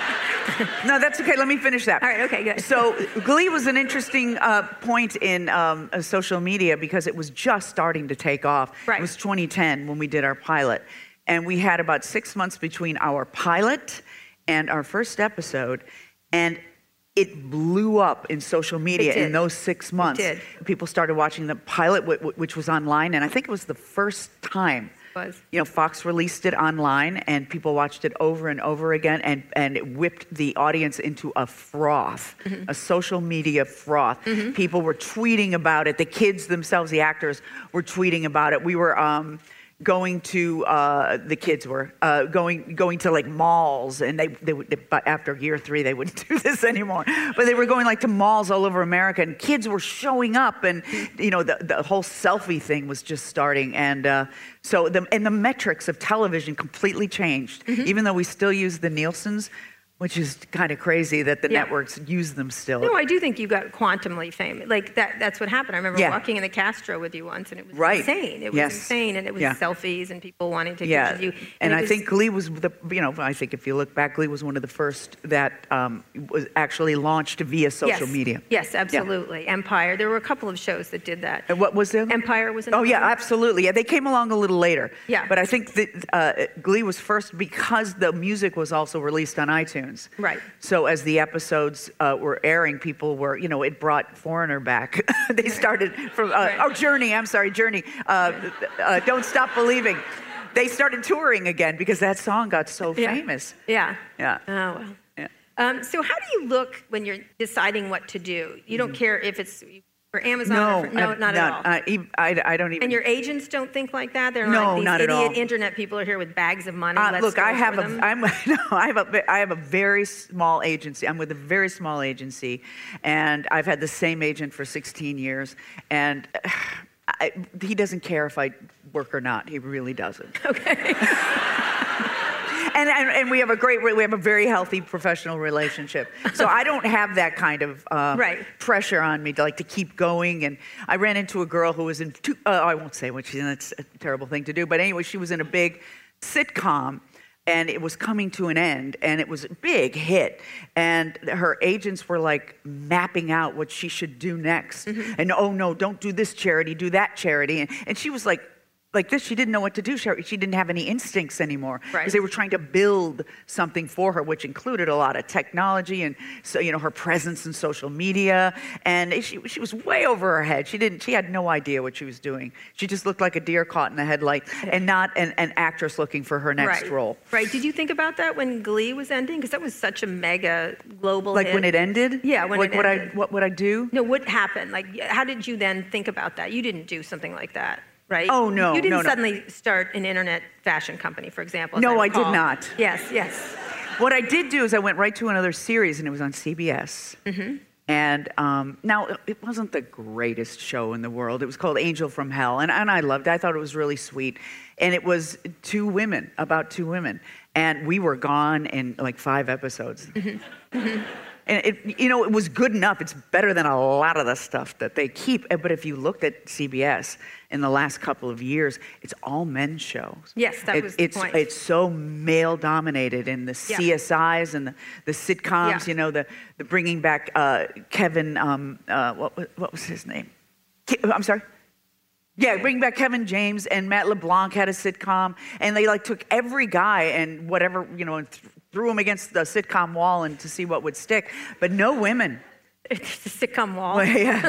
No, that's okay. Let me finish that. All right, okay, good. So Glee was an interesting uh, point in um, uh, social media because it was just starting to take off. Right. It was twenty ten when we did our pilot. And we had about six months between our pilot and our first episode. And it blew up in social media It did. in those six months. did. People started watching the pilot, wh- wh- which was online. And I think it was the first time. Was. You know, Fox released it online, and people watched it over and over again, and, and it whipped the audience into a froth, Mm-hmm. a social media froth. People were tweeting about it. The kids themselves, the actors, were tweeting about it. We were um, going to, uh, the kids were, uh, going going to like malls, and they, they would, but after year three, they wouldn't do this anymore. But they were going like to malls all over America, and kids were showing up, and, you know, the, the whole selfie thing was just starting, and uh, so the, and the metrics of television completely changed, Mm-hmm. even though we still use the Nielsen's, which is kind of crazy that the Yeah. networks use them still. No, I do think you got quantumly famous. Like that that's what happened. I remember Yeah. walking in the Castro with you once, and it was Right. insane. It was Yes. insane, and it was Yeah. selfies and people wanting to Yeah, pictures of you. and, it I was- think Glee was the, you know, I think if you look back, Glee was one of the first that um, was actually launched via social yes. media. Yes, absolutely. Empire. There were a couple of shows that did that. And what was the other? Empire was another Oh yeah, one. absolutely. Yeah, they came along a little later. Yeah. But I think that uh, Glee was first because the music was also released on iTunes. Right. So as the episodes uh, were airing, people were, you know, it brought Foreigner back. They started from, uh, Right. oh, Journey, I'm sorry, Journey. Uh, uh, Don't Stop Believing. They started touring again because that song got so Yeah. famous. Yeah. Yeah. Oh well. Yeah. Um, so how do you look when you're deciding what to do? You don't care if it's for Amazon No, or for, no, I'm not at all. Uh, ev- I, I don't even. And your agents don't think like that? They're No, like these not at idiot all. internet people are here with bags of money. Uh, Let's look, go I have for a, them. I'm, no, I have a, ve- I have a very small agency. I'm with a very small agency, and I've had the same agent for sixteen years, and I, he doesn't care if I work or not. He really doesn't. Okay. And, and and we have a great, we have a very healthy professional relationship. So I don't have that kind of uh, Right. pressure on me to like to keep going. And I ran into a girl who was in, two, uh, I won't say what she's in. It's a terrible thing to do. But anyway, she was in a big sitcom, and it was coming to an end, and it was a big hit. And her agents were like mapping out what she should do next. Mm-hmm. And oh no, don't do this charity, do that charity. And, and she was like, like this, she didn't know what to do. She, she didn't have any instincts anymore. Right. Because they were trying to build something for her, which included a lot of technology and, so, you know, her presence in social media. And she, she was way over her head. She didn't, she had no idea what she was doing. She just looked like a deer caught in the headlight and not an, an actress looking for her next right. role. Right. Did you think about that when Glee was ending? Because that was such a mega global Like hit. when it ended? Yeah, when like it what ended. I, what would I do? No, what happened? Like, how did you then think about that? You didn't do something like that, right? Oh, no, You didn't no, no. suddenly start an internet fashion company, for example. as No, I I did recall. not. Yes, yes. what I did do is I went right to another series, and it was on C B S. Mm-hmm. And um, now, it wasn't the greatest show in the world. It was called Angel from Hell, and, and I loved it. I thought it was really sweet. And it was two women, about two women. And we were gone in like five episodes. Mm-hmm. Mm-hmm. And it, you know, it was good enough. It's better than a lot of the stuff that they keep. But if you looked at C B S in the last couple of years, it's all men's shows. Yes, that it, was the it's, point. It's so male-dominated in the Yeah. C S Is and the, the sitcoms. Yeah. You know, the the bringing back uh, Kevin. Um, uh, what was- what was his name? Ke- I'm sorry. Yeah, bring back Kevin James, and Matt LeBlanc had a sitcom, and they like took every guy and whatever, you know, and th- threw him against the sitcom wall and to see what would stick, but no women. It's the sitcom wall. Well, yeah.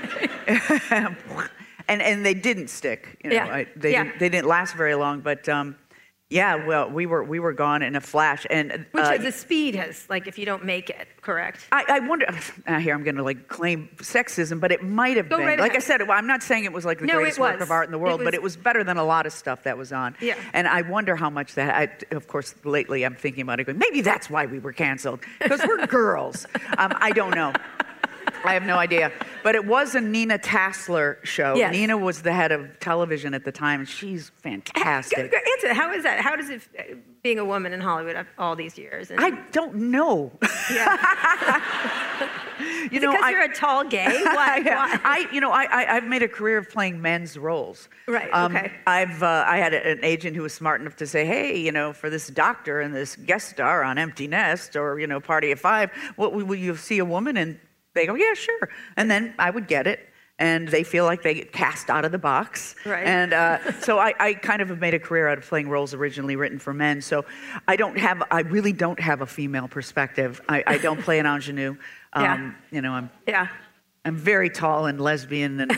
and and they didn't stick. You know, Yeah. I, they Yeah. didn't, they didn't last very long, but um, yeah, well, we were we were gone in a flash, and Which uh, the speed has, like, if you don't make it, correct? I, I wonder. Uh, here, I'm going to like claim sexism, but it might have Go been. right like I ahead. said, well, I'm not saying it was like the No, greatest it work was. of art in the world, It but was- it was better than a lot of stuff that was on. Yeah. And I wonder how much that. I, of course, lately I'm thinking about it. Going, maybe that's why we were canceled because we're girls. Um, I don't know. I have no idea. But it was a Nina Tassler show. Yes. Nina was the head of television at the time, and she's fantastic. Go- go- Answer. How is that? How does it, uh, being a woman in Hollywood after all these years? And, I don't know. yeah. you know, because I, you're a tall gay? Why? Why? I, you know, I, I, I've made a career of playing men's roles. Right, Um, okay. I've, uh, I had a- an agent who was smart enough to say, hey, you know, for this doctor and this guest star on Empty Nest or, you know, Party of Five, what will you see a woman? And they go, yeah, sure. And then I would get it. And they feel like they get cast out of the box. Right. And uh, so I, I kind of have made a career out of playing roles originally written for men. So I don't have, I really don't have a female perspective. I, I don't play an ingenue. Um, Yeah. You know, I'm Yeah. I'm very tall and lesbian, and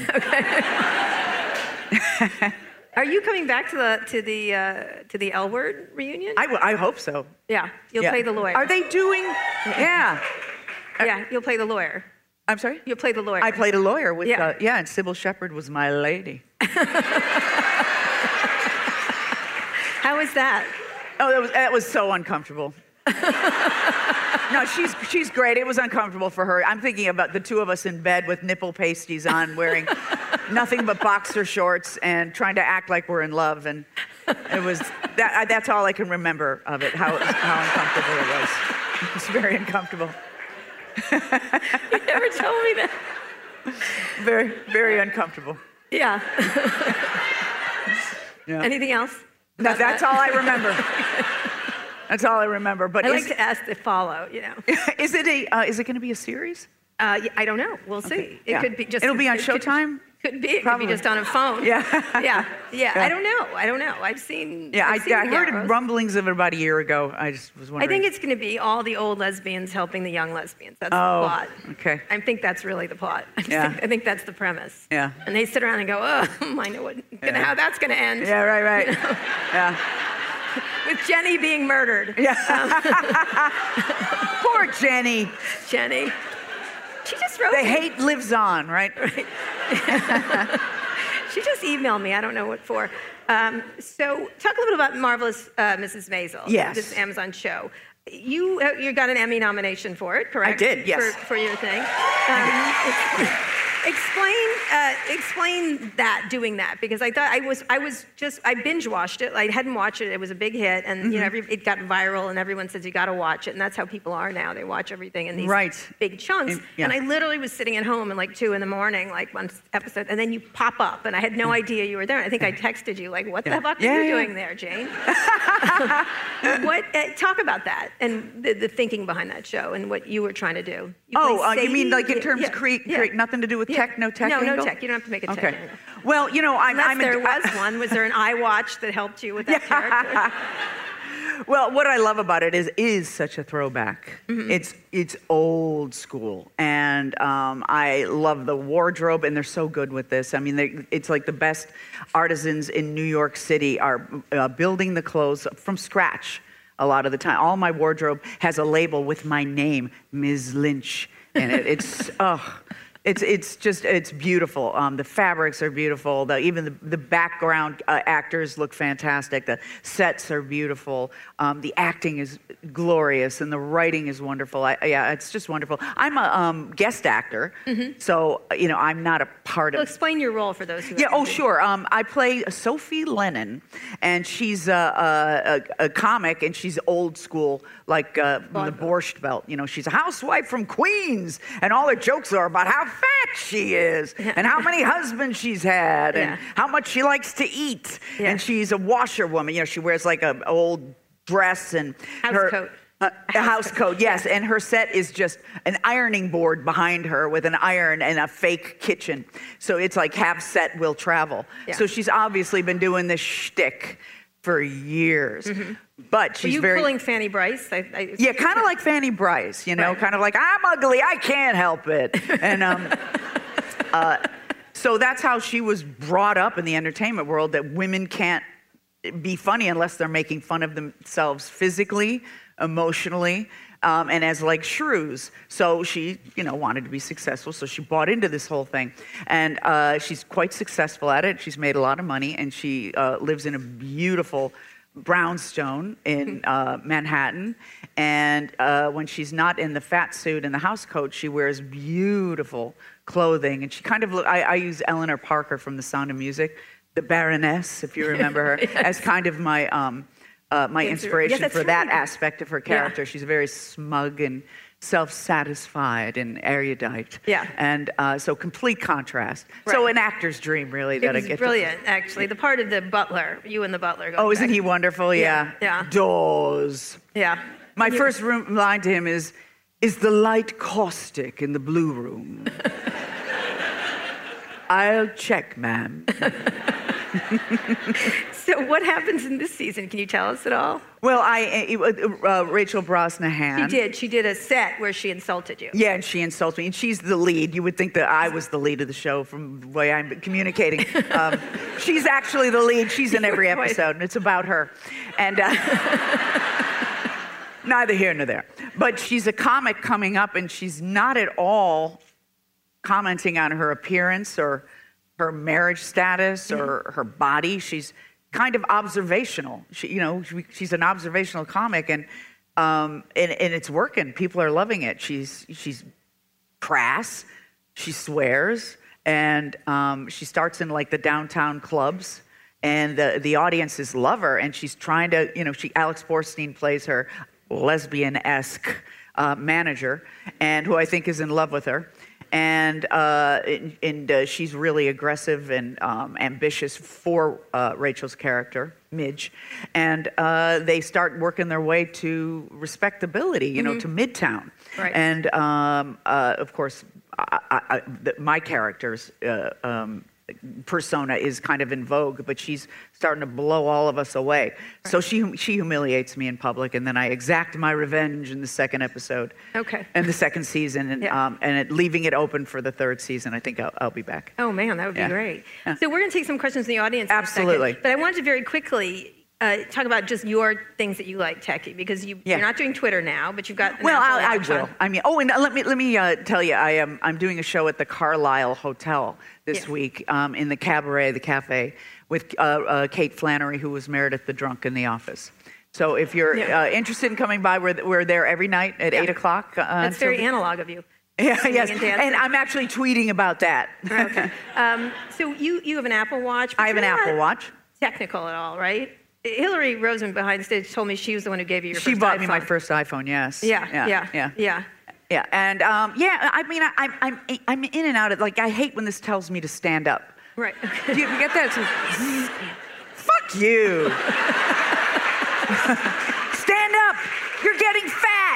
Are you coming back to the to the uh, to the L Word reunion? I, w- I hope so. yeah. You'll Yeah. play the lawyer. Are they doing? Yeah. Yeah. You'll play the lawyer. I'm sorry. You'll play the lawyer. I played a lawyer with Yeah. uh, yeah, and Sybil Shepherd was my lady. How is that? Oh, that was that was so uncomfortable. No, she's she's great. It was uncomfortable for her. I'm thinking about the two of us in bed with nipple pasties on, wearing nothing but boxer shorts and trying to act like we're in love. And it was that. I, that's all I can remember of it. How how uncomfortable it was. It was very uncomfortable. You never told me that. Very very uncomfortable. Yeah. Yeah. Anything else? No, that's all I remember. That's all I remember. But I is, like to ask the follow. You know. is it a uh, is it going to be a series? Uh, yeah, I don't know. We'll see. It Yeah. could be just. It'll be on it could- Showtime? Could be. It Probably. could be just on a phone. Yeah. yeah. Yeah. Yeah. I don't know. I don't know. I've seen. Yeah, I've I, seen I heard arrows. rumblings of it about a year ago. I just was I wondering. think it's going to be all the old lesbians helping the young lesbians. That's Oh, the plot. okay. I think that's really the plot. I, just Yeah. think, I think that's the premise. Yeah. And they sit around and go, oh, I know what, gonna, Yeah. how that's going to end. Yeah, right, right. Yeah. With Jenny being murdered. Yeah. Poor Jenny. Jenny. She just wrote The me. hate lives on, right? She just emailed me. I don't know what for. Um, so talk a little bit about Marvelous uh, Missus Maisel. Yes. This Amazon show. You uh, you got an Emmy nomination for it, correct? I did, yes. For, for your thing. Um, explain uh, explain that doing that, because I thought I was I was just I binge watched it. I hadn't watched it. It was a big hit, and you know every, it got viral, and everyone says you got to watch it, and that's how people are now. They watch everything in these Right. big chunks. And- yeah. And I literally was sitting at home at like two in the morning, like one episode, and then you pop up, and I had no idea you were there. I think I texted you, like, what Yeah. the fuck Yeah, are you yeah. doing there, Jane? what? Uh, talk about that and the, the thinking behind that show and what you were trying to do. You Oh, play uh, you mean Sadie? like in Yeah, terms yeah, of create, yeah. create nothing to do with Yeah. tech, no tech No, no angle? tech. You don't have to make a tech Okay. angle. Well, you know, I'm, Unless I'm a- there was one. Was there an iWatch that helped you with that character? Well, what I love about it is is such a throwback. Mm-hmm. It's it's old school, and um, I love the wardrobe, and they're so good with this. I mean, they, it's like the best artisans in New York City are uh, building the clothes from scratch a lot of the time. All my wardrobe has a label with my name, Miz Lynch, in it. It's oh. It's it's just it's beautiful. Um, the fabrics are beautiful. The, even the, the background uh, actors look fantastic. The sets are beautiful. Um, the acting is glorious, and the writing is wonderful. I, yeah, it's just wonderful. I'm a um, guest actor, mm-hmm. so you know I'm not a part well, of. Explain your role for those who. Yeah. Oh, sure. Um, I play Sophie Lennon, and she's a, a, a comic, and she's old school, like uh, from the Borscht Belt. You know, she's a housewife from Queens, and all her jokes are about how fat she is, and how many husbands she's had, and yeah. how much she likes to eat. Yeah. And she's a washerwoman. You know, she wears like an old dress and house her coat. Uh, a house, house coat, coat, yes. And her set is just an ironing board behind her with an iron and a fake kitchen. So it's like have set, will travel. Yeah. So she's obviously been doing this shtick for years. Mm-hmm. But she's Are you very pulling Fanny Bryce? I, I, yeah, kind of like Fanny Bryce, you know, right. kind of like I'm ugly, I can't help it, and um, uh, so that's how she was brought up in the entertainment world. That women can't be funny unless they're making fun of themselves physically, emotionally, um, and as like shrews. So she, you know, wanted to be successful, so she bought into this whole thing, and uh, she's quite successful at it. She's made a lot of money, and she uh, lives in a beautiful brownstone in uh, Manhattan, and uh, when she's not in the fat suit and the house coat, she wears beautiful clothing, and she kind of look. I, I use Eleanor Parker from The Sound of Music, the Baroness, if you remember her, yes. as kind of my um, uh, my inspiration yes, for right. that aspect of her character. Yeah. She's very smug and self-satisfied and erudite. Yeah. And uh, so complete contrast. Right. So an actor's dream, really. That It was I get brilliant, to... actually. The part of the butler, you and the butler. Oh, isn't back. he wonderful? Yeah. Yeah. yeah. Doors. Yeah. My And first room, line to him is, is the light caustic in the blue room? I'll check, ma'am. So what happens in this season? Can you tell us at all? Well, I uh, uh, Rachel Brosnahan. She did. She did a set where she insulted you. Yeah, and she insults me, and she's the lead. You would think that I was the lead of the show from the way I'm communicating. Um, she's actually the lead. She's in every episode, and it's about her. And uh, neither here nor there. But she's a comic coming up, and she's not at all commenting on her appearance or her marriage status or her body. She's kind of observational. She, you know, she, she's an observational comic, and, um, and and it's working. People are loving it. She's she's crass. She swears, and um, she starts in like the downtown clubs, and the the audiences love her. And she's trying to, you know, she Alex Borstein plays her lesbian-esque uh, manager, and who I think is in love with her. And uh, and uh, she's really aggressive and um, ambitious for uh, Rachel's character, Midge. And uh, they start working their way to respectability, you know, mm-hmm. to Midtown. Right. And uh, uh, of course, I, I, the, my character's uh, um, persona is kind of in vogue, but she's starting to blow all of us away. Right. So she she humiliates me in public, and then I exact my revenge in the second episode. Okay. And the second season, and yeah. um, and it, leaving it open for the third season. I think I'll, I'll be back. Oh man, that would be yeah. great. Yeah. So we're going to take some questions from the audience. Absolutely. In a second, but I wanted to very quickly uh, talk about just your things that you like, Techie, because you, yeah. you're not doing Twitter now, but you've got. An Well, Apple I, I Watch will. on. I mean, oh, and let me let me uh, tell you, I am I'm doing a show at the Carlisle Hotel this yes. week um, in the cabaret, the cafe, with uh, uh, Kate Flannery, who was Meredith the Drunk in The Office. So if you're yeah. uh, interested in coming by, we're we're there every night at yeah. eight o'clock. Uh, That's very analog of you. Yeah, yes, and, and I'm actually tweeting about that. Okay. Um, so you you have an Apple Watch. but I have an you're Apple not Watch. Technical at all, right? Hillary Rosen behind stage told me she was the one who gave you your She first bought iPhone. me my first iPhone. Yes. Yeah, Yeah. yeah, Yeah. yeah. Yeah, and um, yeah, I mean, I, I'm I'm I'm in and out of like I hate when this tells me to stand up. Right. Do you get that? It's like, fuck you. Stand up. You're getting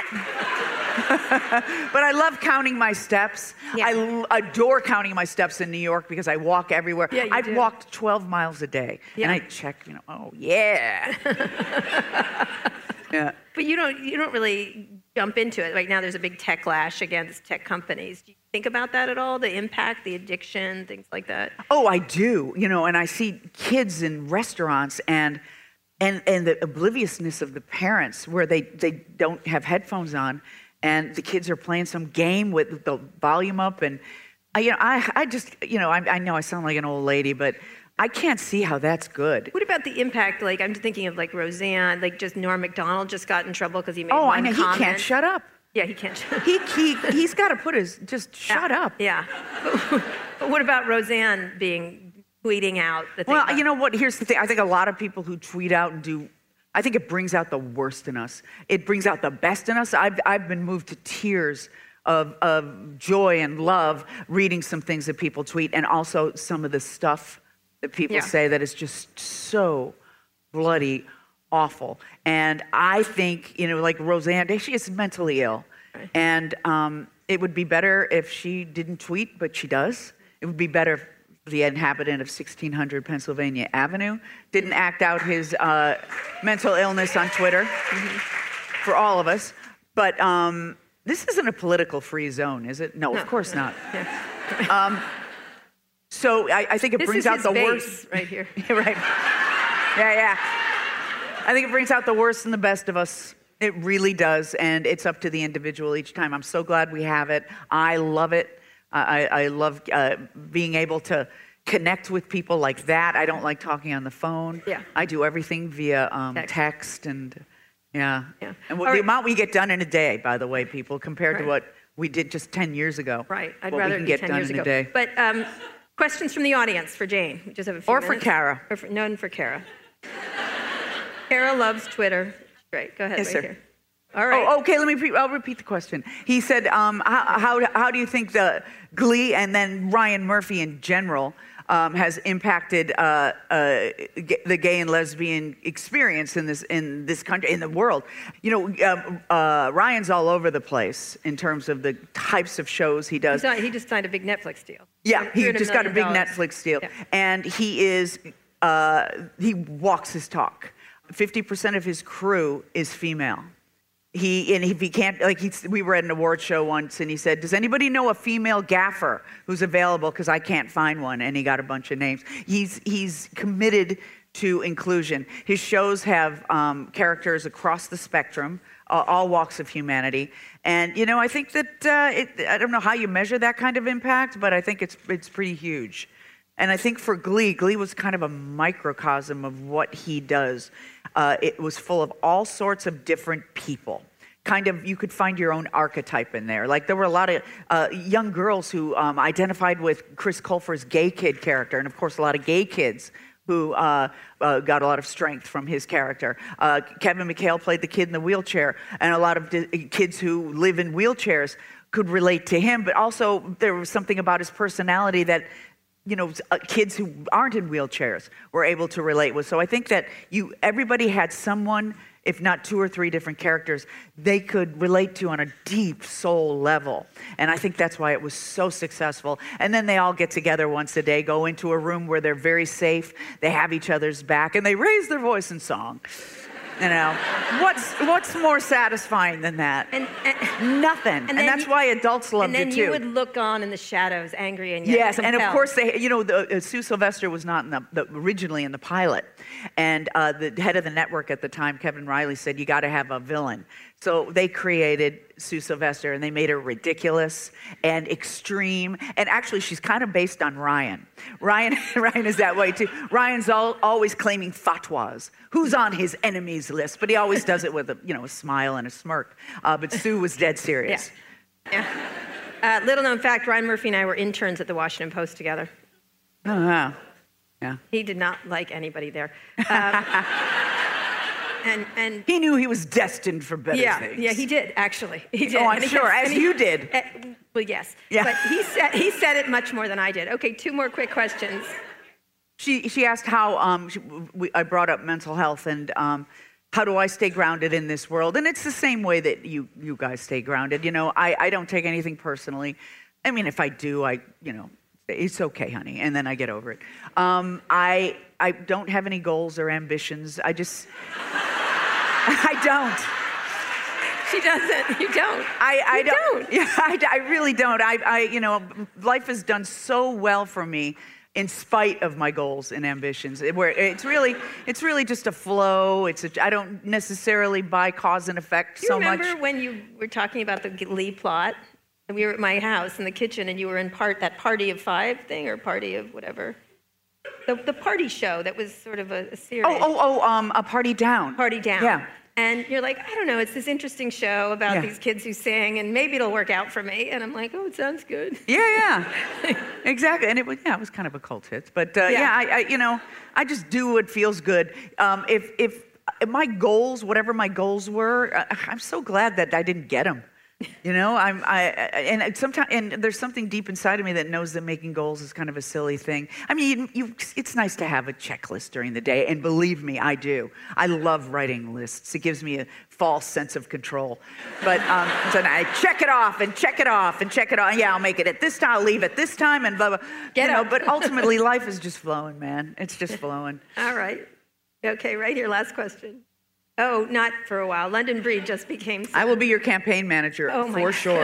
fat. But I love counting my steps. Yeah. I l- adore counting my steps in New York because I walk everywhere. Yeah, you I've do. walked twelve miles a day, Yeah. and I check. You know, oh yeah. Yeah. But you don't you don't really jump into it. Right now there's a big tech lash against tech companies. Do you think about that at all? The impact, the addiction, things like that? Oh, I do. You know, and I see kids in restaurants and and and the obliviousness of the parents where they, they don't have headphones on and the kids are playing some game with the volume up and I, you know, I, I just, you know, I, I know I sound like an old lady, but I can't see how that's good. What about the impact? Like, I'm thinking of like Roseanne, like just Norm Macdonald just got in trouble because he made oh, one I know, comment. he can't shut up. Yeah, he can't shut up. He, he, he's got to put his, just shut yeah. up. Yeah. But, but what about Roseanne being, tweeting out the thing? Well, about- you know what, here's the thing. I think a lot of people who tweet out and do, I think it brings out the worst in us. It brings out the best in us. I've, I've been moved to tears Of, of joy and love reading some things that people tweet, and also some of the stuff that people Yeah. say that is just so bloody awful. And I think, you know, like Roseanne, she is mentally ill. Right. And um, it would be better if she didn't tweet, but she does. It would be better if the inhabitant of sixteen hundred Pennsylvania Avenue didn't act out his uh, mental illness on Twitter, mm-hmm. for all of us. But um, this isn't a political free zone, is it? No, no of course no. not. Yeah. Um, so I, I think it this brings is out his the base worst. right here. Yeah, right. Yeah, yeah. I think it brings out the worst and the best of us. It really does, and it's up to the individual each time. I'm so glad we have it. I love it. I, I love uh, being able to connect with people like that. I don't like talking on the phone. Yeah. I do everything via um, text. text and yeah. Yeah. And what, All the right. amount we get done in a day, by the way, people, compared Right. to what we did just ten years ago. Right. I'd what rather we can it be get ten done years in ago. a day. But um, questions from the audience for Jane. We just have a few Or for minutes. Kara. Or for, none for Kara. Kara loves Twitter. Great. Go ahead. Yes, right sir. here. All right. Oh, okay. Let me. Pre- I'll repeat the question. He said, um, how, "How how do you think the Glee and then Ryan Murphy in general um, has impacted uh, uh, g- the gay and lesbian experience in this in this country, in the world?" You know, um, uh, Ryan's all over the place in terms of the types of shows he does. He's not- he just signed a big Netflix deal. Yeah, he three hundred just got a big million dollars. Netflix deal, Yeah. and he is uh, he walks his talk. Fifty percent of his crew is female. He and if he can't, like he's, we were at an award show once, and he said, "Does anybody know a female gaffer who's available? Because I can't find one." And he got a bunch of names. He's he's committed to inclusion. His shows have um, characters across the spectrum, uh, all walks of humanity. And you know, I think that uh, it, I don't know how you measure that kind of impact, but I think it's it's pretty huge. And I think for Glee, Glee was kind of a microcosm of what he does. Uh, it was full of all sorts of different people. Kind of, you could find your own archetype in there. Like there were a lot of uh, young girls who um, identified with Chris Colfer's gay kid character, and of course a lot of gay kids who uh, uh, got a lot of strength from his character. Uh, Kevin McHale played the kid in the wheelchair, and a lot of di- kids who live in wheelchairs could relate to him, but also there was something about his personality that you know, uh, kids who aren't in wheelchairs were able to relate with. So I think that you, everybody had someone, if not two or three different characters, they could relate to on a deep soul level. And I think that's why it was so successful. And then they all get together once a day, go into a room where they're very safe, they have each other's back, and they raise their voice in song. You know, what's what's more satisfying than that? And, and Nothing. And, then that's you- why adults loved And then it you too. would look on in the shadows, angry and yet Yes, and of compelled. course they, you know, the, uh, Sue Sylvester was not in the, the originally in the pilot, and uh, the head of the network at the time, Kevin Riley, said you got to have a villain. So they created Sue Sylvester, and they made her ridiculous and extreme. And actually, she's kind of based on Ryan. Ryan, Ryan is that way too. Ryan's all, always claiming fatwas. Who's on his enemies list? But he always does it with a, you know, a smile and a smirk. Uh, but Sue was dead serious. Yeah. yeah. Uh, little known fact, Ryan Murphy and I were interns at the Washington Post together. Uh-huh. Yeah. He did not like anybody there. Uh, and and He knew he was destined for better yeah, things. yeah, he did actually. He did. Oh, I'm And he sure, kept- as and he- you did. uh, well, yes. Yeah. But he said he said it much more than I did. Okay, two more quick questions. She she asked how um she, we, I brought up mental health and um how do I stay grounded in this world? And it's the same way that you you guys stay grounded. You know, I I don't take anything personally. I mean, if I do, I you know, it's okay, honey, and then I get over it. Um, I I don't have any goals or ambitions. I just I don't. She doesn't. You don't. I, I You don't. don't. Yeah, I, I really don't. I, I, you know, life has done so well for me in spite of my goals and ambitions. It, where it's really, it's really just a flow. It's a, I don't necessarily buy cause and effect You so remember much. when you were talking about the Glee plot? And we were at my house in the kitchen, and you were in part that Party of Five thing, or Party of whatever. The, the party show that was sort of a, a series. Oh, oh, oh, um, a Party Down. Party Down. Yeah. And you're like, I don't know, it's this interesting show about Yeah. these kids who sing, and maybe it'll work out for me. And I'm like, oh, it sounds good. Yeah, yeah, exactly. And it was, yeah, it was kind of a cult hit. But uh, yeah, Yeah. I, I, you know, I just do what feels good. Um, if, if my goals, whatever my goals were, uh, I'm so glad that I didn't get them. You know, I'm, I, and sometimes, and there's something deep inside of me that knows that making goals is kind of a silly thing. I mean, you, you, it's nice to have a checklist during the day, and believe me, I do. I love writing lists. It gives me a false sense of control. But um, so I check it off and check it off and check it off. Yeah, I'll make it at this time. I'll leave at this time, and blah blah. Get you know, up. but ultimately, life is just flowing, man. It's just flowing. All right. Okay, right here, last question. Oh, not for a while. London Breed just became... I will be your campaign manager Oh, my for sure.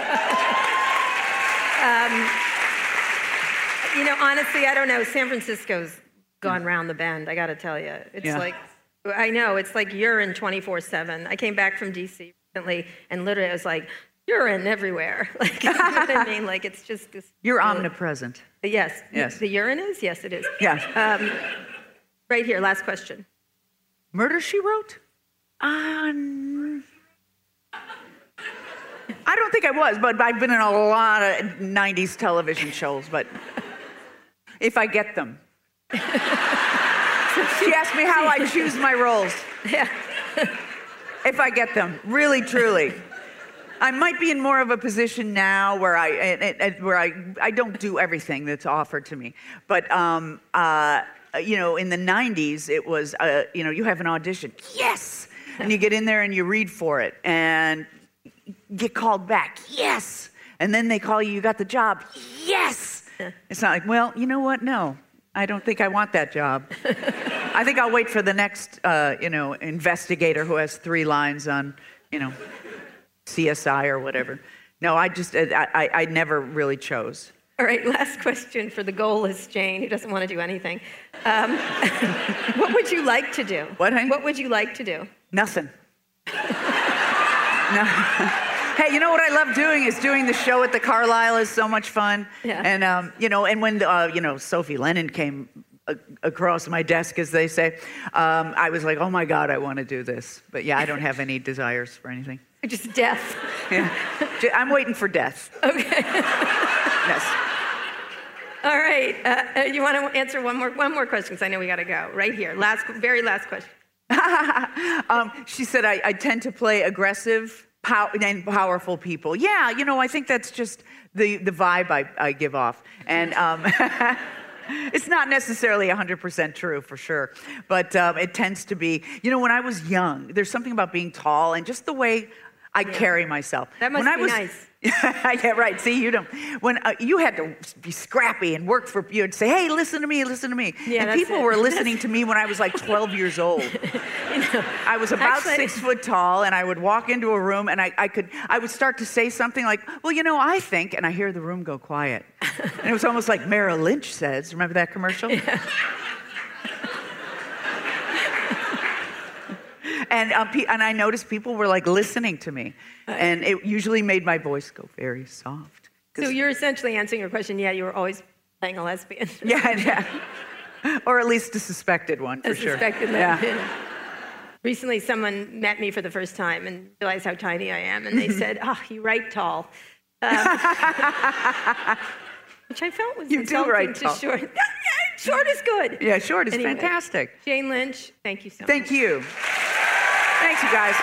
um, you know, honestly, I don't know. San Francisco's gone round the bend, I got to tell you. It's Yeah. like, I know, it's like urine twenty-four seven. I came back from D C recently, and literally I was like, urine everywhere. Like, you know what I mean? Like, it's just this... You're omnipresent. Yes. Yes. The urine is? Yes, it is. Yeah. Um, right here, last question. Murder, She Wrote? Um, I don't think I was, but I've been in a lot of nineties television shows, but if I get them. She asked me how I choose my roles. Yeah. If I get them, really, truly. I might be in more of a position now where I eh, eh, where I I don't do everything that's offered to me, but um uh you know, in the nineties it was uh you know, you have an audition, yes, and you get in there and you read for it and get called back, yes, and then they call you, you got the job, yes. It's not like, well, you know what? No, I don't think I want that job. I think I'll wait for the next uh, you know, investigator who has three lines on, you know, C S I or whatever. No, I just, I, I, I never really chose. All right, last question for the goalless Jane, who doesn't want to do anything. Um, what would you like to do? What, honey? What would you like to do? Nothing. No. Hey, you know what I love doing is doing the show at the Carlisle is so much fun. Yeah. And, um, you know, and when, uh, you know, Sophie Lennon came a- across my desk, as they say, um, I was like, oh my God, I want to do this. But yeah, I don't have any desires for anything. Just death. Yeah. I'm waiting for death. Okay. Yes. All right. Uh, you want to answer one more one more question, because I know we got to go. Right here. Last, very last question. um, she said, I, I tend to play aggressive pow- and powerful people. Yeah, you know, I think that's just the, the vibe I, I give off. And um, it's not necessarily one hundred percent true, for sure. But um, it tends to be, you know, when I was young, there's something about being tall and just the way I yeah. carry myself. That must when be I was, nice. Yeah, right. See, you don't. When uh, you had to be scrappy and work for, you'd say, "Hey, listen to me, listen to me." Yeah, and that's people it. were listening to me when I was like twelve years old. You know, I was about actually, six foot tall, and I would walk into a room, and I, I could, I would start to say something like, "Well, you know, I think," and I hear the room go quiet, and it was almost like Merrill Lynch says. Remember that commercial? Yeah. And, um, pe- and I noticed people were like listening to me, and it usually made my voice go very soft. So you're essentially answering your question. Yeah, you were always playing a lesbian. Yeah, yeah, or at least a suspected one for a sure. Suspected yeah. lesbian. Recently, someone met me for the first time and realized how tiny I am, and they said, "Oh, you write tall," um, which I felt was you insulting do write to tall. short. Short is good. Yeah, short is anyway, fantastic. Jane Lynch, thank you so Thank much. Thank you. Thanks, you guys.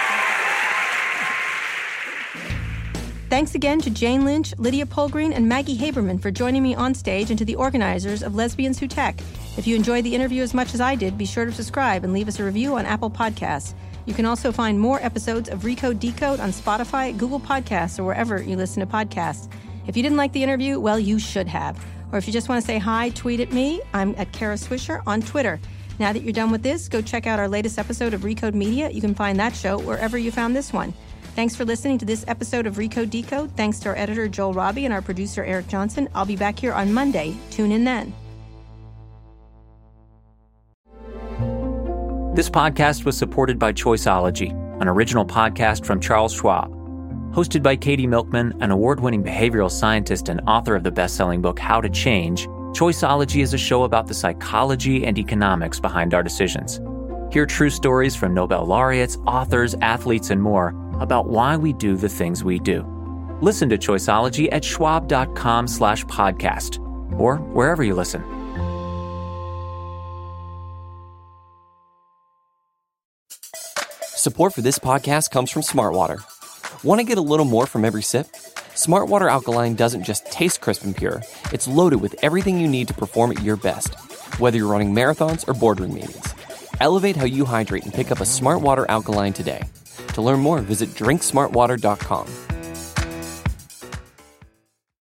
Thanks again to Jane Lynch, Lydia Polgreen, and Maggie Haberman for joining me on stage, and to the organizers of Lesbians Who Tech. If you enjoyed the interview as much as I did, be sure to subscribe and leave us a review on Apple Podcasts. You can also find more episodes of Recode Decode on Spotify, Google Podcasts, or wherever you listen to podcasts. If you didn't like the interview, well, you should have. Or if you just want to say hi, tweet at me. I'm at Kara Swisher on Twitter. Now that you're done with this, go check out our latest episode of Recode Media. You can find that show wherever you found this one. Thanks for listening to this episode of Recode Decode. Thanks to our editor, Joel Robbie, and our producer, Eric Johnson. I'll be back here on Monday. Tune in then. This podcast was supported by Choiceology, an original podcast from Charles Schwab. Hosted by Katie Milkman, an award-winning behavioral scientist and author of the best-selling book How to Change, Choiceology is a show about the psychology and economics behind our decisions. Hear true stories from Nobel laureates, authors, athletes, and more about why we do the things we do. Listen to Choiceology at schwab.com slash podcast or wherever you listen. Support for this podcast comes from Smartwater. Want to get a little more from every sip? Smartwater Alkaline doesn't just taste crisp and pure. It's loaded with everything you need to perform at your best, whether you're running marathons or boardroom meetings. Elevate how you hydrate and pick up a Smartwater Alkaline today. To learn more, visit drink smart water dot com.